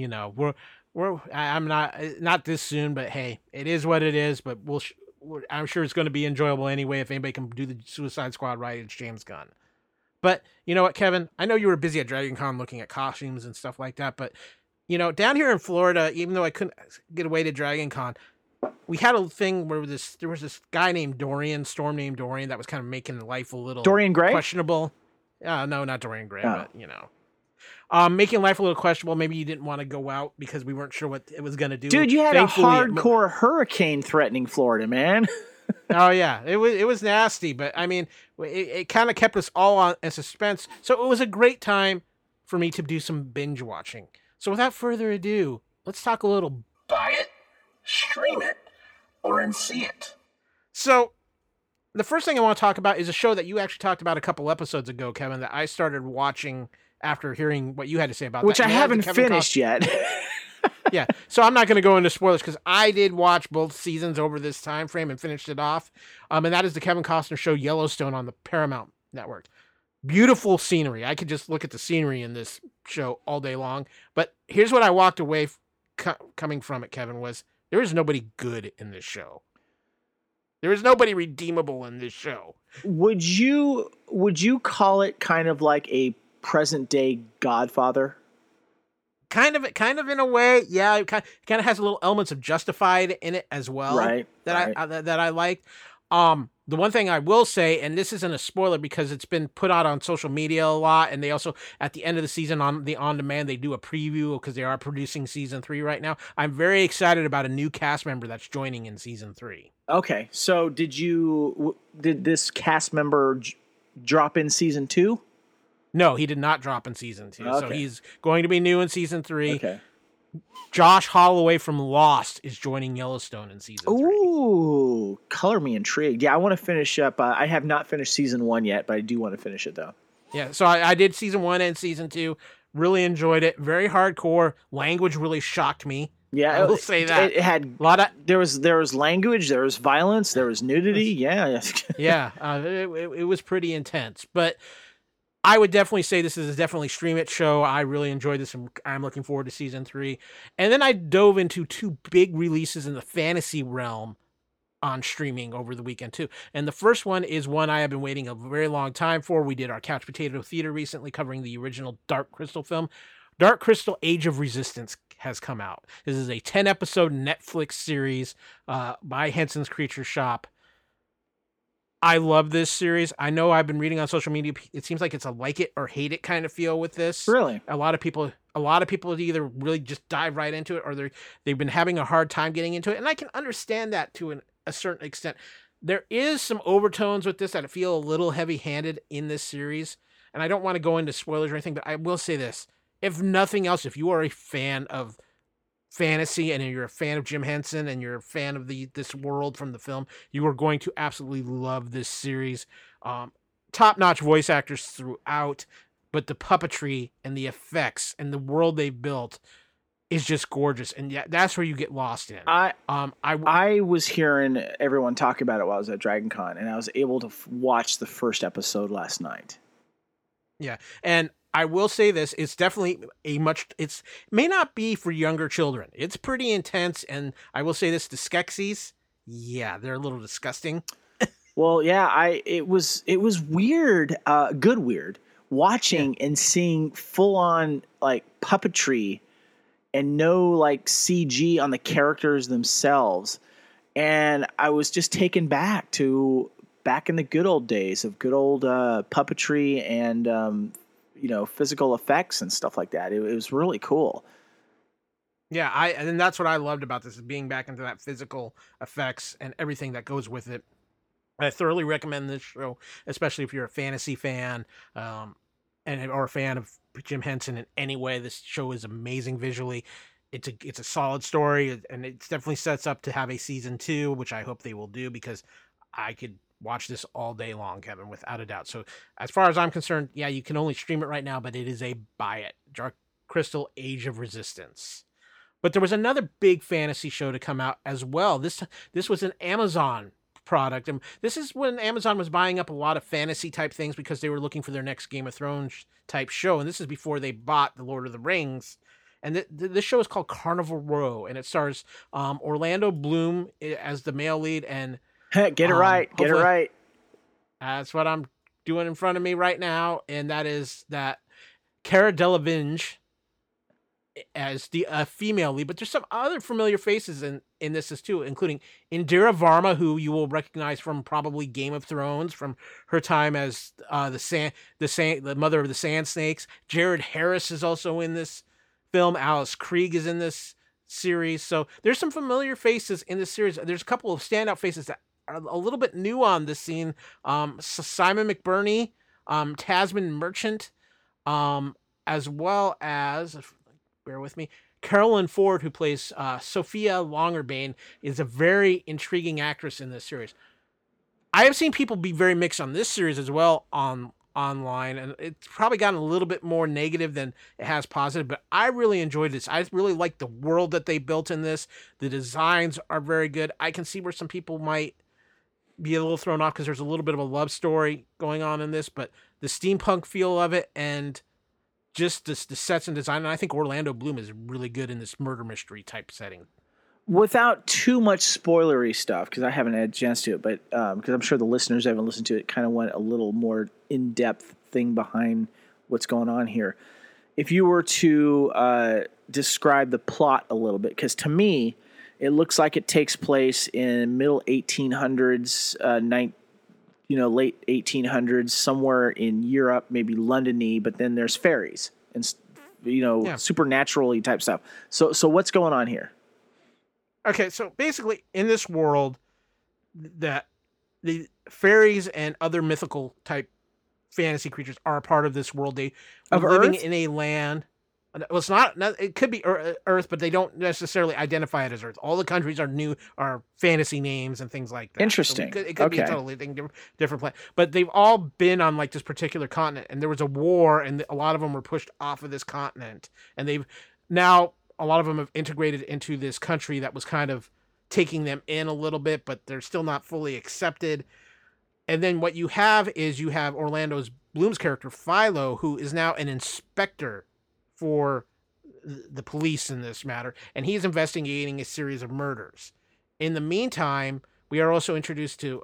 [SPEAKER 1] I'm not this soon, but hey, it is what it is. But I'm sure it's going to be enjoyable anyway. If anybody can do the Suicide Squad right, it's James Gunn. But you know what, Kevin? I know you were busy at Dragon Con looking at costumes and stuff like that. But down here in Florida, even though I couldn't get away to Dragon Con, we had a thing where there was this guy named Dorian, Storm named Dorian, that was kind of making life a little
[SPEAKER 2] Dorian Gray?
[SPEAKER 1] questionable. No, not Dorian Gray, but Making life a little questionable. Maybe you didn't want to go out because we weren't sure what it was going to do.
[SPEAKER 2] Dude, you had
[SPEAKER 1] Thankfully,
[SPEAKER 2] a hardcore hurricane threatening Florida, man.
[SPEAKER 1] Oh yeah, it was nasty, but I mean, it kind of kept us all on in suspense. So it was a great time for me to do some binge watching. So without further ado, let's talk a little.
[SPEAKER 3] Buy it, stream it, or and see it.
[SPEAKER 1] So the first thing I want to talk about is a show that you actually talked about a couple episodes ago, Kevin, that I started watching after hearing what you had to say about
[SPEAKER 2] Which
[SPEAKER 1] that.
[SPEAKER 2] I haven't finished yet.
[SPEAKER 1] Yeah, so I'm not going to go into spoilers because I did watch both seasons over this time frame and finished it off. And that is the Kevin Costner show Yellowstone on the Paramount Network. Beautiful scenery. I could just look at the scenery in this show all day long. But here's what I walked away coming from it, Kevin, was there is nobody good in this show. There is nobody redeemable in this show.
[SPEAKER 2] Would you call it kind of like a present day Godfather?
[SPEAKER 1] Kind of in a way, yeah. It kind of has a little elements of Justified in it as well,
[SPEAKER 2] right?
[SPEAKER 1] That I liked. The one thing I will say, and this isn't a spoiler because it's been put out on social media a lot, and they also at the end of the season on demand they do a preview because they are producing season 3 right now. I'm very excited about a new cast member that's joining in season 3.
[SPEAKER 2] Okay, so did this cast member drop in season 2?
[SPEAKER 1] No, he did not drop in season 2.
[SPEAKER 2] Okay.
[SPEAKER 1] So he's going to be new in season 3.
[SPEAKER 2] Okay.
[SPEAKER 1] Josh Holloway from Lost is joining Yellowstone in season 3.
[SPEAKER 2] Ooh, color me intrigued. Yeah, I want to finish up. I have not finished season 1 yet, but I do want to finish it though.
[SPEAKER 1] Yeah, so I did season 1 and season 2. Really enjoyed it. Very hardcore. Language really shocked me.
[SPEAKER 2] Yeah,
[SPEAKER 1] I will say that.
[SPEAKER 2] It had
[SPEAKER 1] a lot of
[SPEAKER 2] there was language, there was violence, there was nudity. Yeah.
[SPEAKER 1] Yeah, it was pretty intense, but I would definitely say this is definitely stream it show. I really enjoyed this, and I'm looking forward to season 3. And then I dove into 2 big releases in the fantasy realm on streaming over the weekend too. And the first one is one I have been waiting a very long time for. We did our Couch Potato Theater recently covering the original Dark Crystal film. Dark Crystal Age of Resistance has come out. This is a 10-episode Netflix series by Henson's Creature Shop. I love this series. I know I've been reading on social media. It seems like it's a like it or hate it kind of feel with this.
[SPEAKER 2] Really?
[SPEAKER 1] A lot of people either really just dive right into it or they've been having a hard time getting into it. And I can understand that to a certain extent. There is some overtones with this that feel a little heavy-handed in this series. And I don't want to go into spoilers or anything, but I will say this. If nothing else, if you are a fan of fantasy and you're a fan of Jim Henson and you're a fan of this world from the film, you are going to absolutely love this series. Top-notch voice actors throughout, but the puppetry and the effects and the world they've built is just gorgeous, and yeah, that's where you get lost in.
[SPEAKER 2] I was hearing everyone talk about it while I was at Dragon Con, and I was able to watch the first episode last night.
[SPEAKER 1] Yeah, and I will say this, it's definitely it may not be for younger children. It's pretty intense, and I will say this, the Skeksis, yeah, they're a little disgusting.
[SPEAKER 2] Well, yeah, it was weird, good weird, watching and seeing full on like puppetry and no like CG on the characters themselves. And I was just taken back in the good old days of good old puppetry and physical effects and stuff like that. It was really cool.
[SPEAKER 1] Yeah, and that's what I loved about this, is being back into that physical effects and everything that goes with it. I thoroughly recommend this show, especially if you're a fantasy fan or a fan of Jim Henson in any way. This show is amazing visually. It's a solid story, and it definitely sets up to have a season 2, which I hope they will do, because I could watch this all day long, Kevin, without a doubt. So as far as I'm concerned, yeah, you can only stream it right now, but it is a buy it. Dark Crystal Age of Resistance. But there was another big fantasy show to come out as well. This was an Amazon product, and this is when Amazon was buying up a lot of fantasy type things because they were looking for their next Game of Thrones type show, and this is before they bought the Lord of the Rings. And this show is called Carnival Row, and it stars Orlando Bloom as the male lead, and
[SPEAKER 2] get it right.
[SPEAKER 1] That's what I'm doing in front of me right now, and that is that Cara Delevingne as the female lead, but there's some other familiar faces in this as too, including Indira Varma, who you will recognize from probably Game of Thrones, from her time as the mother of the Sand Snakes. Jared Harris is also in this film. Alice Krieg is in this series. So there's some familiar faces in this series. There's a couple of standout faces that are a little bit new on this scene. Simon McBurney, Tasman Merchant, as well as, bear with me, Carolyn Ford, who plays Sophia Longerbane, is a very intriguing actress in this series. I have seen people be very mixed on this series as well online, and it's probably gotten a little bit more negative than it has positive, but I really enjoyed this. I really like the world that they built in this. The designs are very good. I can see where some people might be a little thrown off because there's a little bit of a love story going on in this, but the steampunk feel of it and just the sets and design, and I think Orlando Bloom is really good in this murder mystery type setting.
[SPEAKER 2] Without too much spoilery stuff, because I haven't had a chance to it, but because I'm sure the listeners haven't listened to it, kind of want a little more in-depth thing behind what's going on here. If you were to describe the plot a little bit, because to me, it looks like it takes place in middle 1800s, late 1800s, somewhere in Europe, maybe London-y, but then there's fairies and supernaturally type stuff. So what's going on here?
[SPEAKER 1] Okay, so basically in this world, that the fairies and other mythical type fantasy creatures are a part of this world. They are living in a land. Well, it's not. It could be Earth, but they don't necessarily identify it as Earth. All the countries are fantasy names and things like that.
[SPEAKER 2] Interesting.
[SPEAKER 1] So it could be a totally different planet. But they've all been on like this particular continent, and there was a war, and a lot of them were pushed off of this continent, and they've now. A lot of them have integrated into this country that was kind of taking them in a little bit, but they're still not fully accepted. And then what you have is Orlando Bloom's character, Philo, who is now an inspector for the police in this matter, and he's investigating a series of murders. In the meantime, we are also introduced to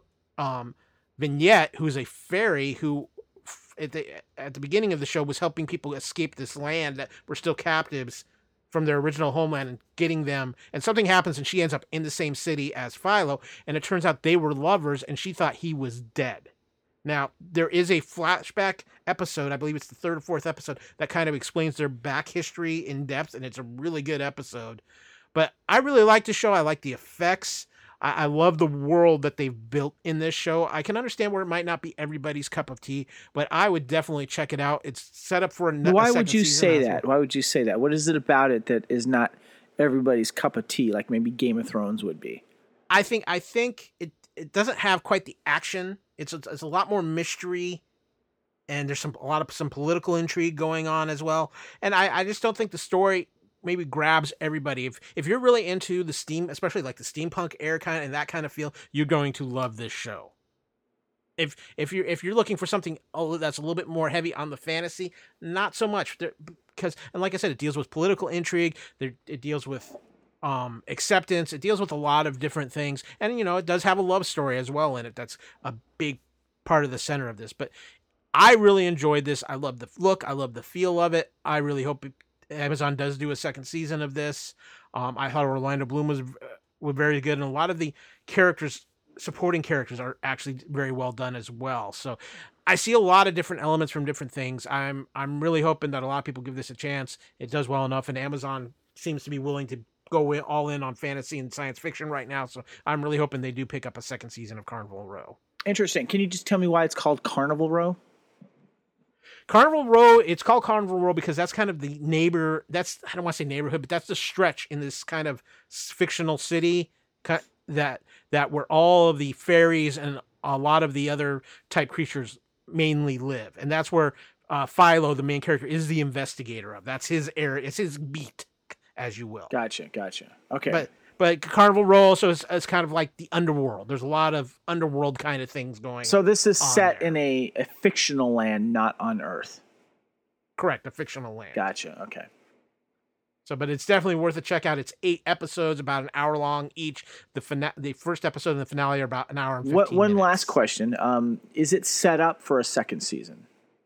[SPEAKER 1] Vignette, who's a fairy who at the beginning of the show was helping people escape this land that were still captives from their original homeland and getting them, and something happens and she ends up in the same city as Philo, and it turns out they were lovers and she thought he was dead. Now, there is a flashback episode, I believe it's the third or fourth episode, that kind of explains their back history in depth, and it's a really good episode. But I really like the show. I like the effects. I love the world that they've built in this show. I can understand where it might not be everybody's cup of tea, but I would definitely check it out. It's set up for a
[SPEAKER 2] Why would you say that? Why would you say that? What is it about it that is not everybody's cup of tea, like maybe Game of Thrones would be?
[SPEAKER 1] I think it doesn't have quite the action. It's a lot more mystery, and there's some political intrigue going on as well. And I just don't think the story maybe grabs everybody. If you're really into the especially like the steampunk era kind and that kind of feel, you're going to love this show. If you're looking for something that's a little bit more heavy on the fantasy, not so much, because, and like I said, it deals with political intrigue. It deals with acceptance. It deals with a lot of different things, and it does have a love story as well in it. That's a big part of the center of this. But I really enjoyed this. I love the look. I love the feel of it. I really hope Amazon does do a second season of this. I thought Orlando Bloom was very good, and a lot of the supporting characters are actually very well done as well. So I see a lot of different elements from different things. I'm really hoping that a lot of people give this a chance. It does well enough, and Amazon seems to be willing to go all in on fantasy and science fiction right now. So I'm really hoping they do pick up a second season of Carnival Row.
[SPEAKER 2] Interesting. Can you just tell me why it's called Carnival Row?
[SPEAKER 1] Carnival Row, it's called Carnival Row because that's kind of the I don't want to say neighborhood, but that's the stretch in this kind of fictional city that where all of the fairies and a lot of the other type creatures mainly live. And that's where Philo, the main character, is the investigator of. That's his area. It's his beat, as you will.
[SPEAKER 2] Gotcha. Okay.
[SPEAKER 1] But Carnival Row also is kind of like the underworld. There's a lot of underworld kind of things going on.
[SPEAKER 2] So this is set in a fictional land, not on Earth.
[SPEAKER 1] Correct, a fictional land.
[SPEAKER 2] Gotcha, okay.
[SPEAKER 1] So, but it's definitely worth a check out. It's 8 episodes, about an hour long each. The first episode and the finale are about an hour and 15 minutes.
[SPEAKER 2] One last question. Is it set up for a second season?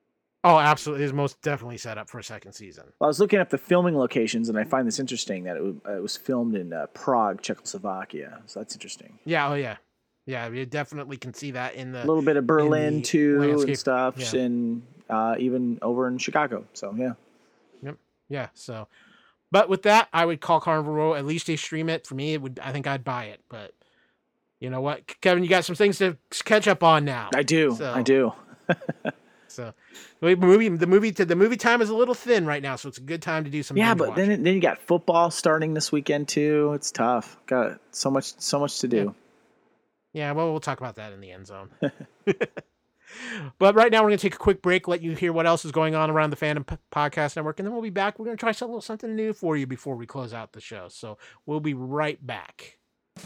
[SPEAKER 1] Oh, absolutely. It's most definitely set up for a second season.
[SPEAKER 2] Well, I was looking up the filming locations, and I find this interesting that it was filmed in Prague, Czechoslovakia. So that's interesting.
[SPEAKER 1] Yeah. Oh, yeah. Yeah, you definitely can see that in the
[SPEAKER 2] A little bit of Berlin too
[SPEAKER 1] landscape.
[SPEAKER 2] and stuff,
[SPEAKER 1] Yeah.
[SPEAKER 2] and even over in Chicago. So yeah.
[SPEAKER 1] Yep. Yeah. So, but with that, I would call Carnival Row at least a stream it. For me, I think I'd buy it. But you know what, Kevin, you got some things to catch up on now.
[SPEAKER 2] I do.
[SPEAKER 1] So,
[SPEAKER 2] I do.
[SPEAKER 1] So, the movie time is a little thin right now, so it's a good time to do some.
[SPEAKER 2] Yeah, but then you got football starting this weekend too. It's tough. Got so much to do.
[SPEAKER 1] Yeah, well, we'll talk about that in the end zone. But right now, we're going to take a quick break, let you hear what else is going on around the Fandom Podcast Network, and then we'll be back. We're going to try something new for you before we close out the show. So we'll be right back.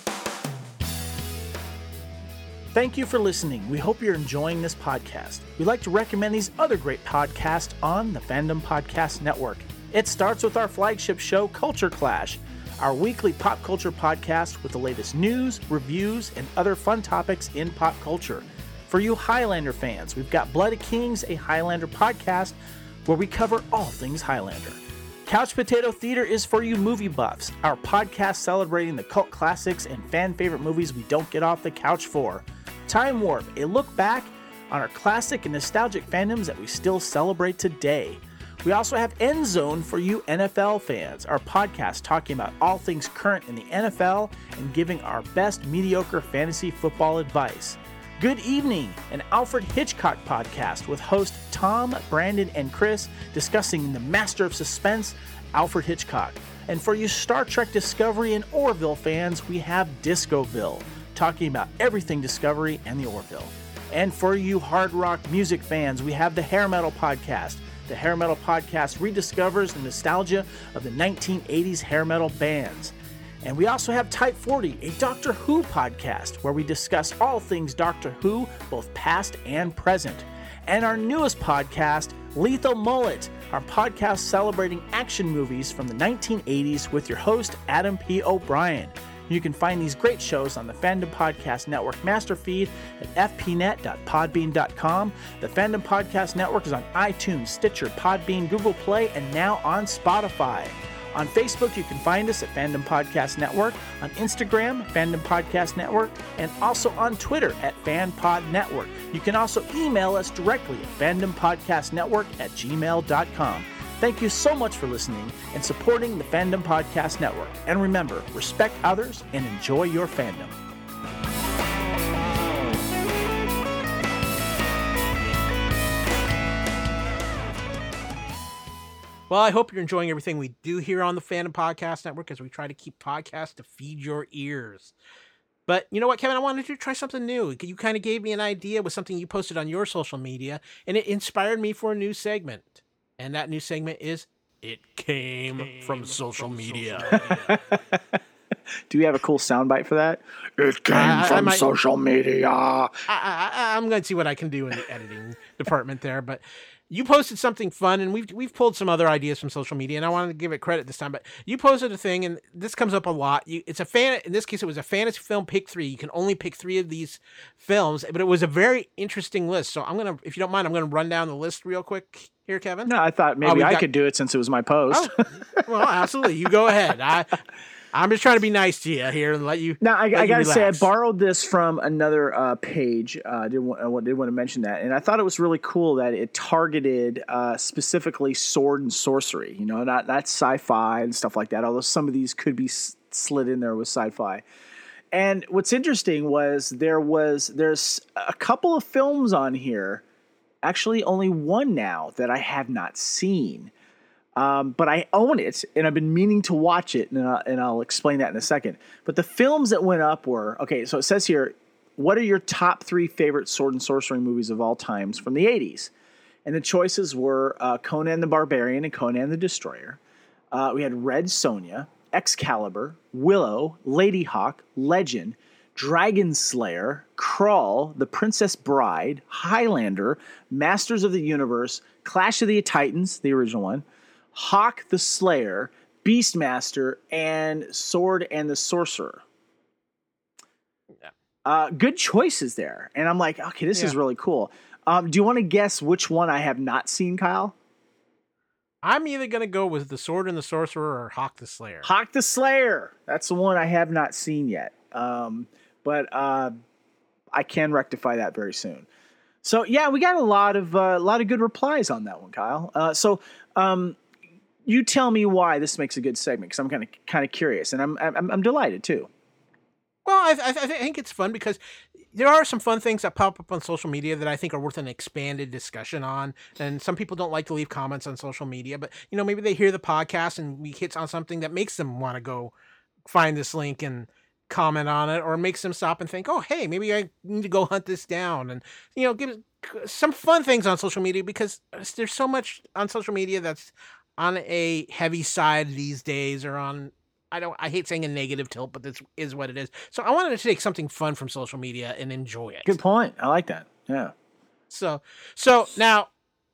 [SPEAKER 2] Thank you for listening. We hope you're enjoying this podcast. We'd like to recommend these other great podcasts on the Fandom Podcast Network. It starts with our flagship show, Culture Clash, our weekly pop culture podcast with the latest news, reviews, and other fun topics in pop culture. For you Highlander fans, we've got Blood of Kings, a Highlander podcast where we cover all things Highlander. Couch Potato Theater is for you movie buffs, our podcast celebrating the cult classics and fan favorite movies we don't get off the couch for. Time Warp, a look back on our classic and nostalgic fandoms that we still celebrate today. We also have End Zone for you NFL fans, our podcast talking about all things current in the NFL and giving our best mediocre fantasy football advice. Good Evening, an Alfred Hitchcock podcast with host Tom, Brandon, and Chris discussing the master of suspense, Alfred Hitchcock. And for you Star Trek Discovery and Orville fans, we have Discoville, talking about everything Discovery and the Orville. And for you hard rock music fans, we have the Hair Metal Podcast. The Hair Metal Podcast rediscovers the nostalgia of the 1980s hair metal bands. And we also have Type 40, a Doctor Who podcast, where we discuss all things Doctor Who, both past and present. And our newest podcast, Lethal Mullet, our podcast celebrating action movies from the 1980s with your host, Adam P. O'Brien. You can find these great shows on the Fandom Podcast Network master feed at fpnet.podbean.com. The Fandom Podcast Network is on iTunes, Stitcher, Podbean, Google Play, and now on Spotify. On Facebook, you can find us at Fandom Podcast Network, on Instagram, Fandom Podcast Network, and also on Twitter at FanPod Network. You can also email us directly at fandompodcastnetwork@gmail.com. Thank you so much for listening and supporting the Fandom Podcast Network. And remember, respect others and enjoy your fandom.
[SPEAKER 1] Well, I hope you're enjoying everything we do here on the Fandom Podcast Network as we try to keep podcasts to feed your ears. But you know what, Kevin? I wanted to try something new. You kind of gave me an idea with something you posted on your social media, and it inspired me for a new segment. And that new segment is It Came from Social Media.
[SPEAKER 2] Do we have a cool soundbite for that? It came from social media.
[SPEAKER 1] I'm going to see what I can do in the editing department there. But you posted something fun, and we've pulled some other ideas from social media, and I wanted to give it credit this time. But you posted a thing, and this comes up a lot. It's a fan. In this case, it was a fantasy film pick 3. You can only pick 3 of these films, but it was a very interesting list. So if you don't mind, I'm gonna run down the list real quick here, Kevin.
[SPEAKER 2] No, I thought maybe I could do it since it was my post.
[SPEAKER 1] Oh, well, absolutely. You go ahead. I'm just trying to be nice to you here and let you.
[SPEAKER 2] Now, I got to say, I borrowed this from another page. I did want to mention that. And I thought it was really cool that it targeted specifically sword and sorcery, not sci-fi and stuff like that, although some of these could be slid in there with sci-fi. And what's interesting was there's a couple of films on here, actually only one now, that I have not seen. But I own it, and I've been meaning to watch it, and I'll explain that in a second. But the films that went up were, okay, so it says here, what are your top 3 favorite sword and sorcery movies of all times from the 80s? And the choices were Conan the Barbarian and Conan the Destroyer. We had Red Sonja, Excalibur, Willow, Lady Hawk, Legend, Dragon Slayer, Krull, The Princess Bride, Highlander, Masters of the Universe, Clash of the Titans, the original one, Hawk the Slayer, Beastmaster, and Sword and the Sorcerer. Yeah. Good choices there. And I'm like, okay, this is really cool. Do you want to guess which one I have not seen, Kyle?
[SPEAKER 1] I'm either going to go with The Sword and the Sorcerer or Hawk the Slayer.
[SPEAKER 2] Hawk the Slayer. That's the one I have not seen yet. But I can rectify that very soon. So yeah, we got a lot of good replies on that one, Kyle. So you tell me why this makes a good segment, because I'm kind of curious, and I'm delighted too.
[SPEAKER 1] Well, I think it's fun because there are some fun things that pop up on social media that I think are worth an expanded discussion on. And some people don't like to leave comments on social media, but maybe they hear the podcast and we hit on something that makes them want to go find this link and comment on it, or makes them stop and think, oh, hey, maybe I need to go hunt this down. And, give some fun things on social media, because there's so much on social media that's on a heavy side these days, or on, I hate saying a negative tilt, but this is what it is. So I wanted to take something fun from social media and enjoy it.
[SPEAKER 2] Good point. I like that. Yeah.
[SPEAKER 1] So now,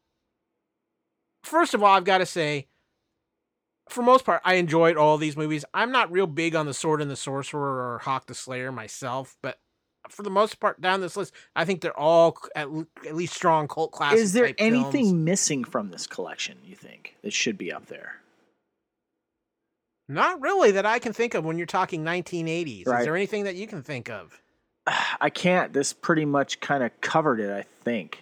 [SPEAKER 1] first of all, I've got to say, for most part, I enjoyed all these movies. I'm not real big on The Sword and the Sorcerer or Hawk the Slayer myself, but for the most part down this list, I think they're all at least strong cult classic.
[SPEAKER 2] Is there
[SPEAKER 1] type
[SPEAKER 2] anything
[SPEAKER 1] films.
[SPEAKER 2] missing from this collection, you think, that should be up there?
[SPEAKER 1] Not really that I can think of when you're talking 1980s.
[SPEAKER 2] Right.
[SPEAKER 1] Is there anything that you can think of?
[SPEAKER 2] I can't. This pretty much kind of covered it, I think,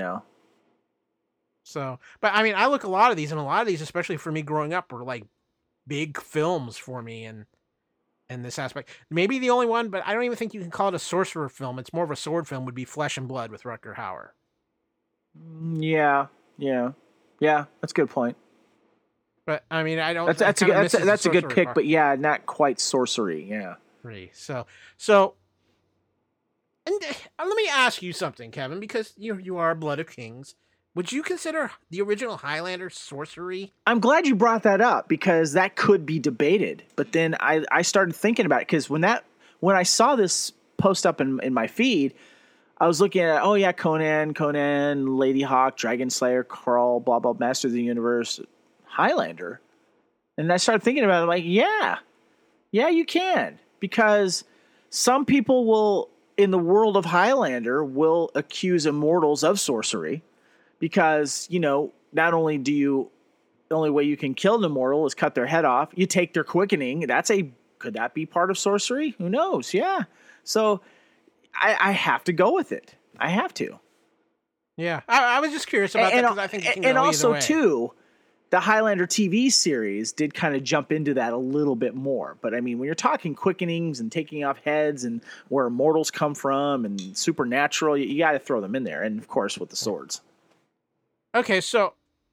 [SPEAKER 1] So, but I mean, I look a lot of these, and a lot of these, especially for me growing up, were like big films for me in this aspect. Maybe the only one, but I don't even think you can call it a sorcerer film. It's more of a sword film, would be Flesh and Blood with Rutger Hauer.
[SPEAKER 2] Yeah. That's a good point.
[SPEAKER 1] But I mean, I don't.
[SPEAKER 2] That's a good pick, but yeah, not quite sorcery. Yeah.
[SPEAKER 1] So, and let me ask you something, Kevin, because you are Blood of Kings. Would you consider the original Highlander sorcery?
[SPEAKER 2] I'm glad you brought that up, because that could be debated. But then I started thinking about it, because when I saw this post up in my feed, I was looking at, oh yeah, Conan, Lady Hawk, Dragon Slayer, Carl, blah blah, Master of the Universe, Highlander, and I started thinking about it. I'm like, yeah, you can, because some people will, in the world of Highlander, will accuse immortals of sorcery. Because, not only the only way you can kill an immortal is cut their head off, you take their quickening. Could that be part of sorcery? Who knows? Yeah. So I have to go with it. I have to.
[SPEAKER 1] Yeah. I was just curious about that, because I think it can go
[SPEAKER 2] and also,
[SPEAKER 1] either way.
[SPEAKER 2] too, the Highlander TV series did kind of jump into that a little bit more. But I mean, when you're talking quickenings and taking off heads and where immortals come from and supernatural, you got to throw them in there. And of course, with the swords.
[SPEAKER 1] Okay, so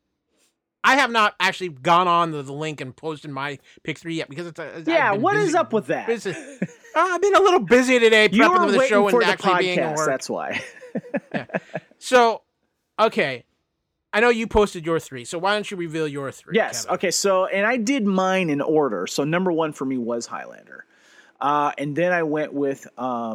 [SPEAKER 1] I have not actually gone on to the link and posted my pick 3 yet, because
[SPEAKER 2] what is up with that?
[SPEAKER 1] I've been a little busy today prepping for the show and actually being at work.
[SPEAKER 2] That's why.
[SPEAKER 1] Yeah. So, okay, I know you posted your 3, so why don't you reveal your 3?
[SPEAKER 2] Yes.
[SPEAKER 1] Kevin?
[SPEAKER 2] Okay. So, and I did mine in order. So number 1 for me was Highlander, and then I went with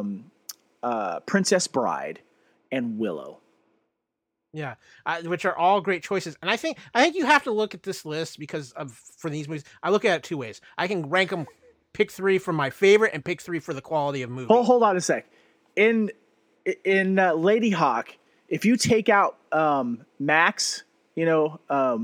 [SPEAKER 2] Princess Bride and Willow.
[SPEAKER 1] Yeah, which are all great choices, and I think you have to look at this list for these movies. I look at it 2 ways. I can rank them, pick 3 for my favorite, and pick 3 for the quality of movie.
[SPEAKER 2] Hold on a sec. In Lady Hawk, if you take out Max, Billy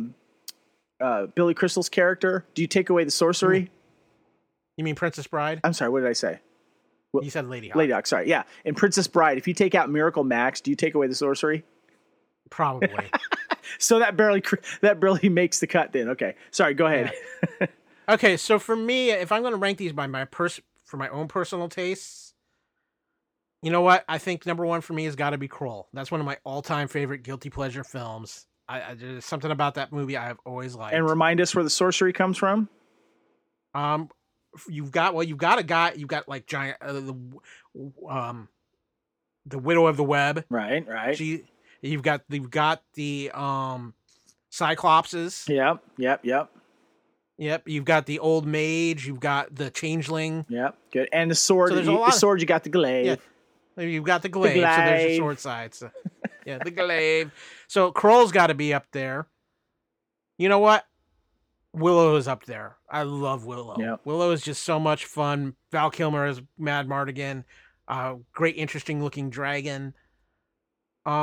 [SPEAKER 2] Crystal's character, do you take away the sorcery?
[SPEAKER 1] You mean Princess Bride?
[SPEAKER 2] I'm sorry. What did I say?
[SPEAKER 1] You said Lady Hawk.
[SPEAKER 2] Lady Hawk. Sorry. Yeah. In Princess Bride, if you take out Miracle Max, do you take away the sorcery?
[SPEAKER 1] Probably.
[SPEAKER 2] So that barely makes the cut then. Okay. Sorry, go ahead.
[SPEAKER 1] Yeah. Okay, so for me, if I'm going to rank these by for my own personal tastes, you know what? I think number 1 for me has got to be Krull. That's one of my all-time favorite guilty pleasure films. There's something about that movie I have always liked.
[SPEAKER 2] And remind us where the sorcery comes from?
[SPEAKER 1] You've got a guy, you've got like giant the Widow of the Web.
[SPEAKER 2] Right.
[SPEAKER 1] You've got the Cyclopses.
[SPEAKER 2] Yep.
[SPEAKER 1] You've got the Old Mage. You've got the Changeling.
[SPEAKER 2] Yep. Good. And the sword.
[SPEAKER 1] So
[SPEAKER 2] the sword. You got the glaive.
[SPEAKER 1] Yeah. You've got the glaive. So there's your sword side. So, yeah, the glaive. So Krull's got to be up there. You know what? Willow is up there. I love Willow.
[SPEAKER 2] Yep.
[SPEAKER 1] Willow is just so much fun. Val Kilmer as Mad Mardigan. Great, interesting looking dragon.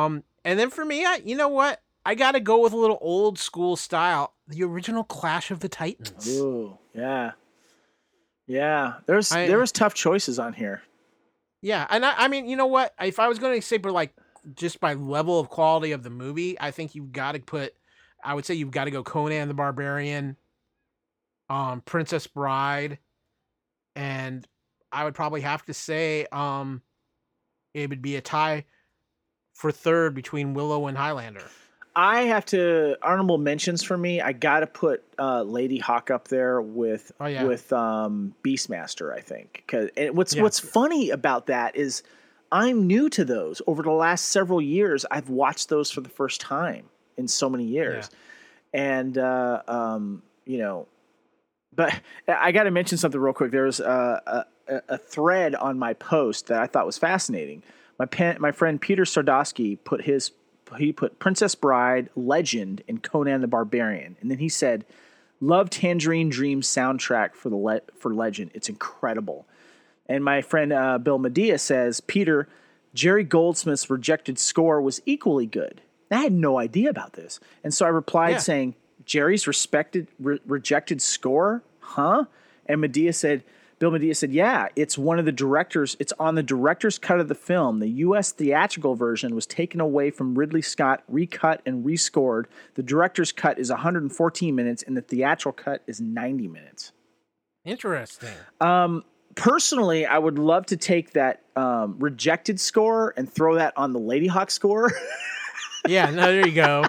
[SPEAKER 1] And then for me, you know what? I got to go with a little old school style. The original Clash of the Titans.
[SPEAKER 2] Ooh, yeah. Yeah. There was tough choices on here.
[SPEAKER 1] Yeah. And I mean, you know what? If I was going to say, but like just by level of quality of the movie, I think I would say you've got to go Conan the Barbarian, Princess Bride, and I would probably have to say it would be a tie for third between Willow and Highlander.
[SPEAKER 2] I have to honorable mentions for me. I got to put Lady Hawk up there with Beastmaster. I think because what's funny about that is I'm new to those. Over the last several years, I've watched those for the first time in so many years, and you know. But I got to mention something real quick. There was a thread on my post that I thought was fascinating. My friend Peter Sardosky put Princess Bride, Legend, and Conan the Barbarian, and then he said, "Love Tangerine Dream soundtrack for Legend. It's incredible." And my friend Bill Medea says, "Peter, Jerry Goldsmith's Rejected score was equally good." I had no idea about this, and so I replied saying, "Jerry's rejected score, huh?" And Bill Medea said, "Yeah, it's one of the directors. It's on the director's cut of the film. The U.S. theatrical version was taken away from Ridley Scott, recut and rescored. The director's cut is 114 minutes, and the theatrical cut is 90 minutes."
[SPEAKER 1] Interesting.
[SPEAKER 2] Personally, I would love to take that rejected score and throw that on the Lady Hawk score.
[SPEAKER 1] Yeah, no, there you go.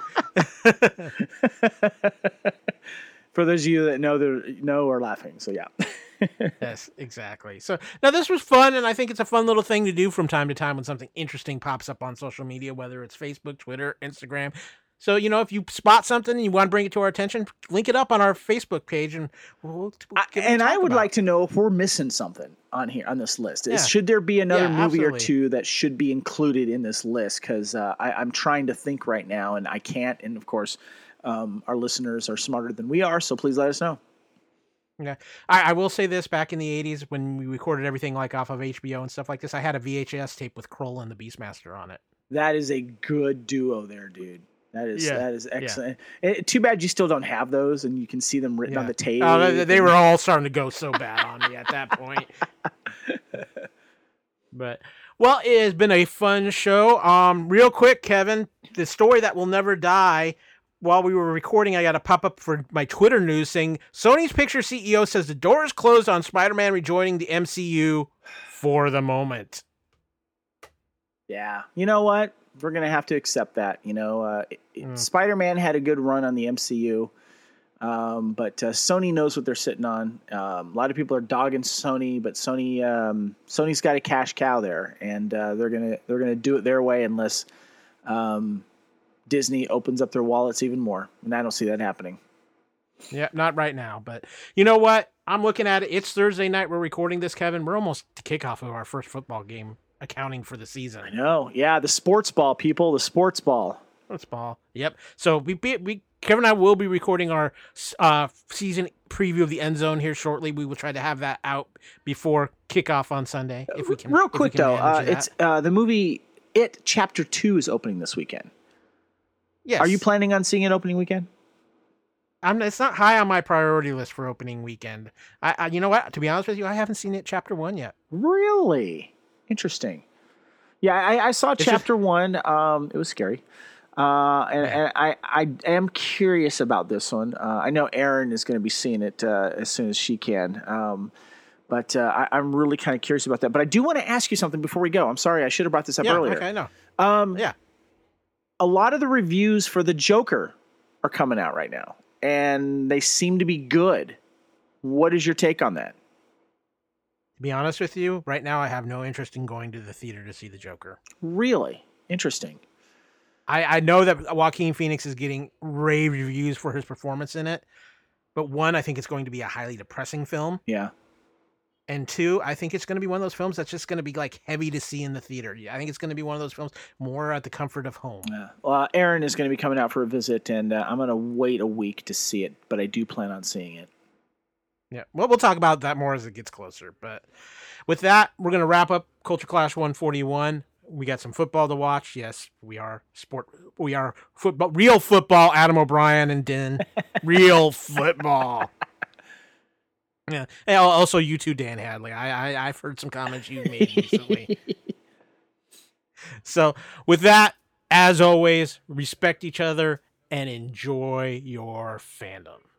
[SPEAKER 2] For those of you that know are laughing, so yeah.
[SPEAKER 1] Yes, exactly. So now this was fun, and I think it's a fun little thing to do from time to time when something interesting pops up on social media, whether it's Facebook, Twitter, Instagram. So, if you spot something and you want to bring it to our attention, link it up on our Facebook page, and we'll
[SPEAKER 2] I would like to know if we're missing something on here on this list. Should there be another movie or two that should be included in this list? Because I'm trying to think right now, and I can't. And of course, our listeners are smarter than we are, so please let us know.
[SPEAKER 1] Yeah, I will say this: back in the '80s, when we recorded everything like off of HBO and stuff like this, I had a VHS tape with Kroll and the Beastmaster on it.
[SPEAKER 2] That is a good duo there, dude. That is excellent. Too bad you still don't have those, and you can see them written on the tape.
[SPEAKER 1] Oh, they were all starting to go so bad on me at that point. But it has been a fun show. Real quick, Kevin, the story that will never die. While we were recording, I got a pop-up for my Twitter news saying Sony's Picture CEO says the door is closed on Spider-Man rejoining the MCU for the moment.
[SPEAKER 2] Yeah. You know what? We're going to have to accept that. Spider-Man had a good run on the MCU, but Sony knows what they're sitting on. A lot of people are dogging Sony, but Sony's got a cash cow there, and they're gonna do it their way unless Disney opens up their wallets even more, and I don't see that happening.
[SPEAKER 1] Yeah, not right now, but you know what? I'm looking at it. It's Thursday night. We're recording this, Kevin. We're almost to kickoff of our first football game, accounting for the season.
[SPEAKER 2] I know. Yeah, the sports ball, people. The sports ball.
[SPEAKER 1] Sports ball. Yep. So we Kevin and I will be recording our season preview of the End Zone here shortly. We will try to have that out before kickoff on Sunday, if we can.
[SPEAKER 2] Real quick though, it's the movie It Chapter 2 is opening this weekend.
[SPEAKER 1] Yes.
[SPEAKER 2] Are you planning on seeing it opening weekend?
[SPEAKER 1] It's not high on my priority list for opening weekend. I you know what? To be honest with you, I haven't seen it Chapter 1 yet.
[SPEAKER 2] Really? Interesting. Yeah, I saw Chapter 1. It was scary. And I am curious about this one. I know Erin is going to be seeing it as soon as she can. But I'm really kind of curious about that. But I do want to ask you something before we go. I'm sorry, I should have brought this up earlier.
[SPEAKER 1] Okay, no.
[SPEAKER 2] A lot of the reviews for the Joker are coming out right now, and they seem to be good. What is your take on that?
[SPEAKER 1] To be honest with you, right now I have no interest in going to the theater to see the Joker.
[SPEAKER 2] Really? Interesting.
[SPEAKER 1] I know that Joaquin Phoenix is getting rave reviews for his performance in it, but one, I think it's going to be a highly depressing film.
[SPEAKER 2] Yeah.
[SPEAKER 1] And two, I think it's going to be one of those films that's just going to be like heavy to see in the theater. I think it's going to be one of those films more at the comfort of home.
[SPEAKER 2] Yeah. Well, Erin is going to be coming out for a visit, and I'm going to wait a week to see it, but I do plan on seeing it.
[SPEAKER 1] Yeah. Well, we'll talk about that more as it gets closer. But with that, we're going to wrap up Culture Clash 141. We got some football to watch. Yes, we are football, real football. Adam O'Brien and Din, real football. Yeah, and also you too, Dan Hadley. I've heard some comments you've made recently. So with that, as always, respect each other and enjoy your fandom.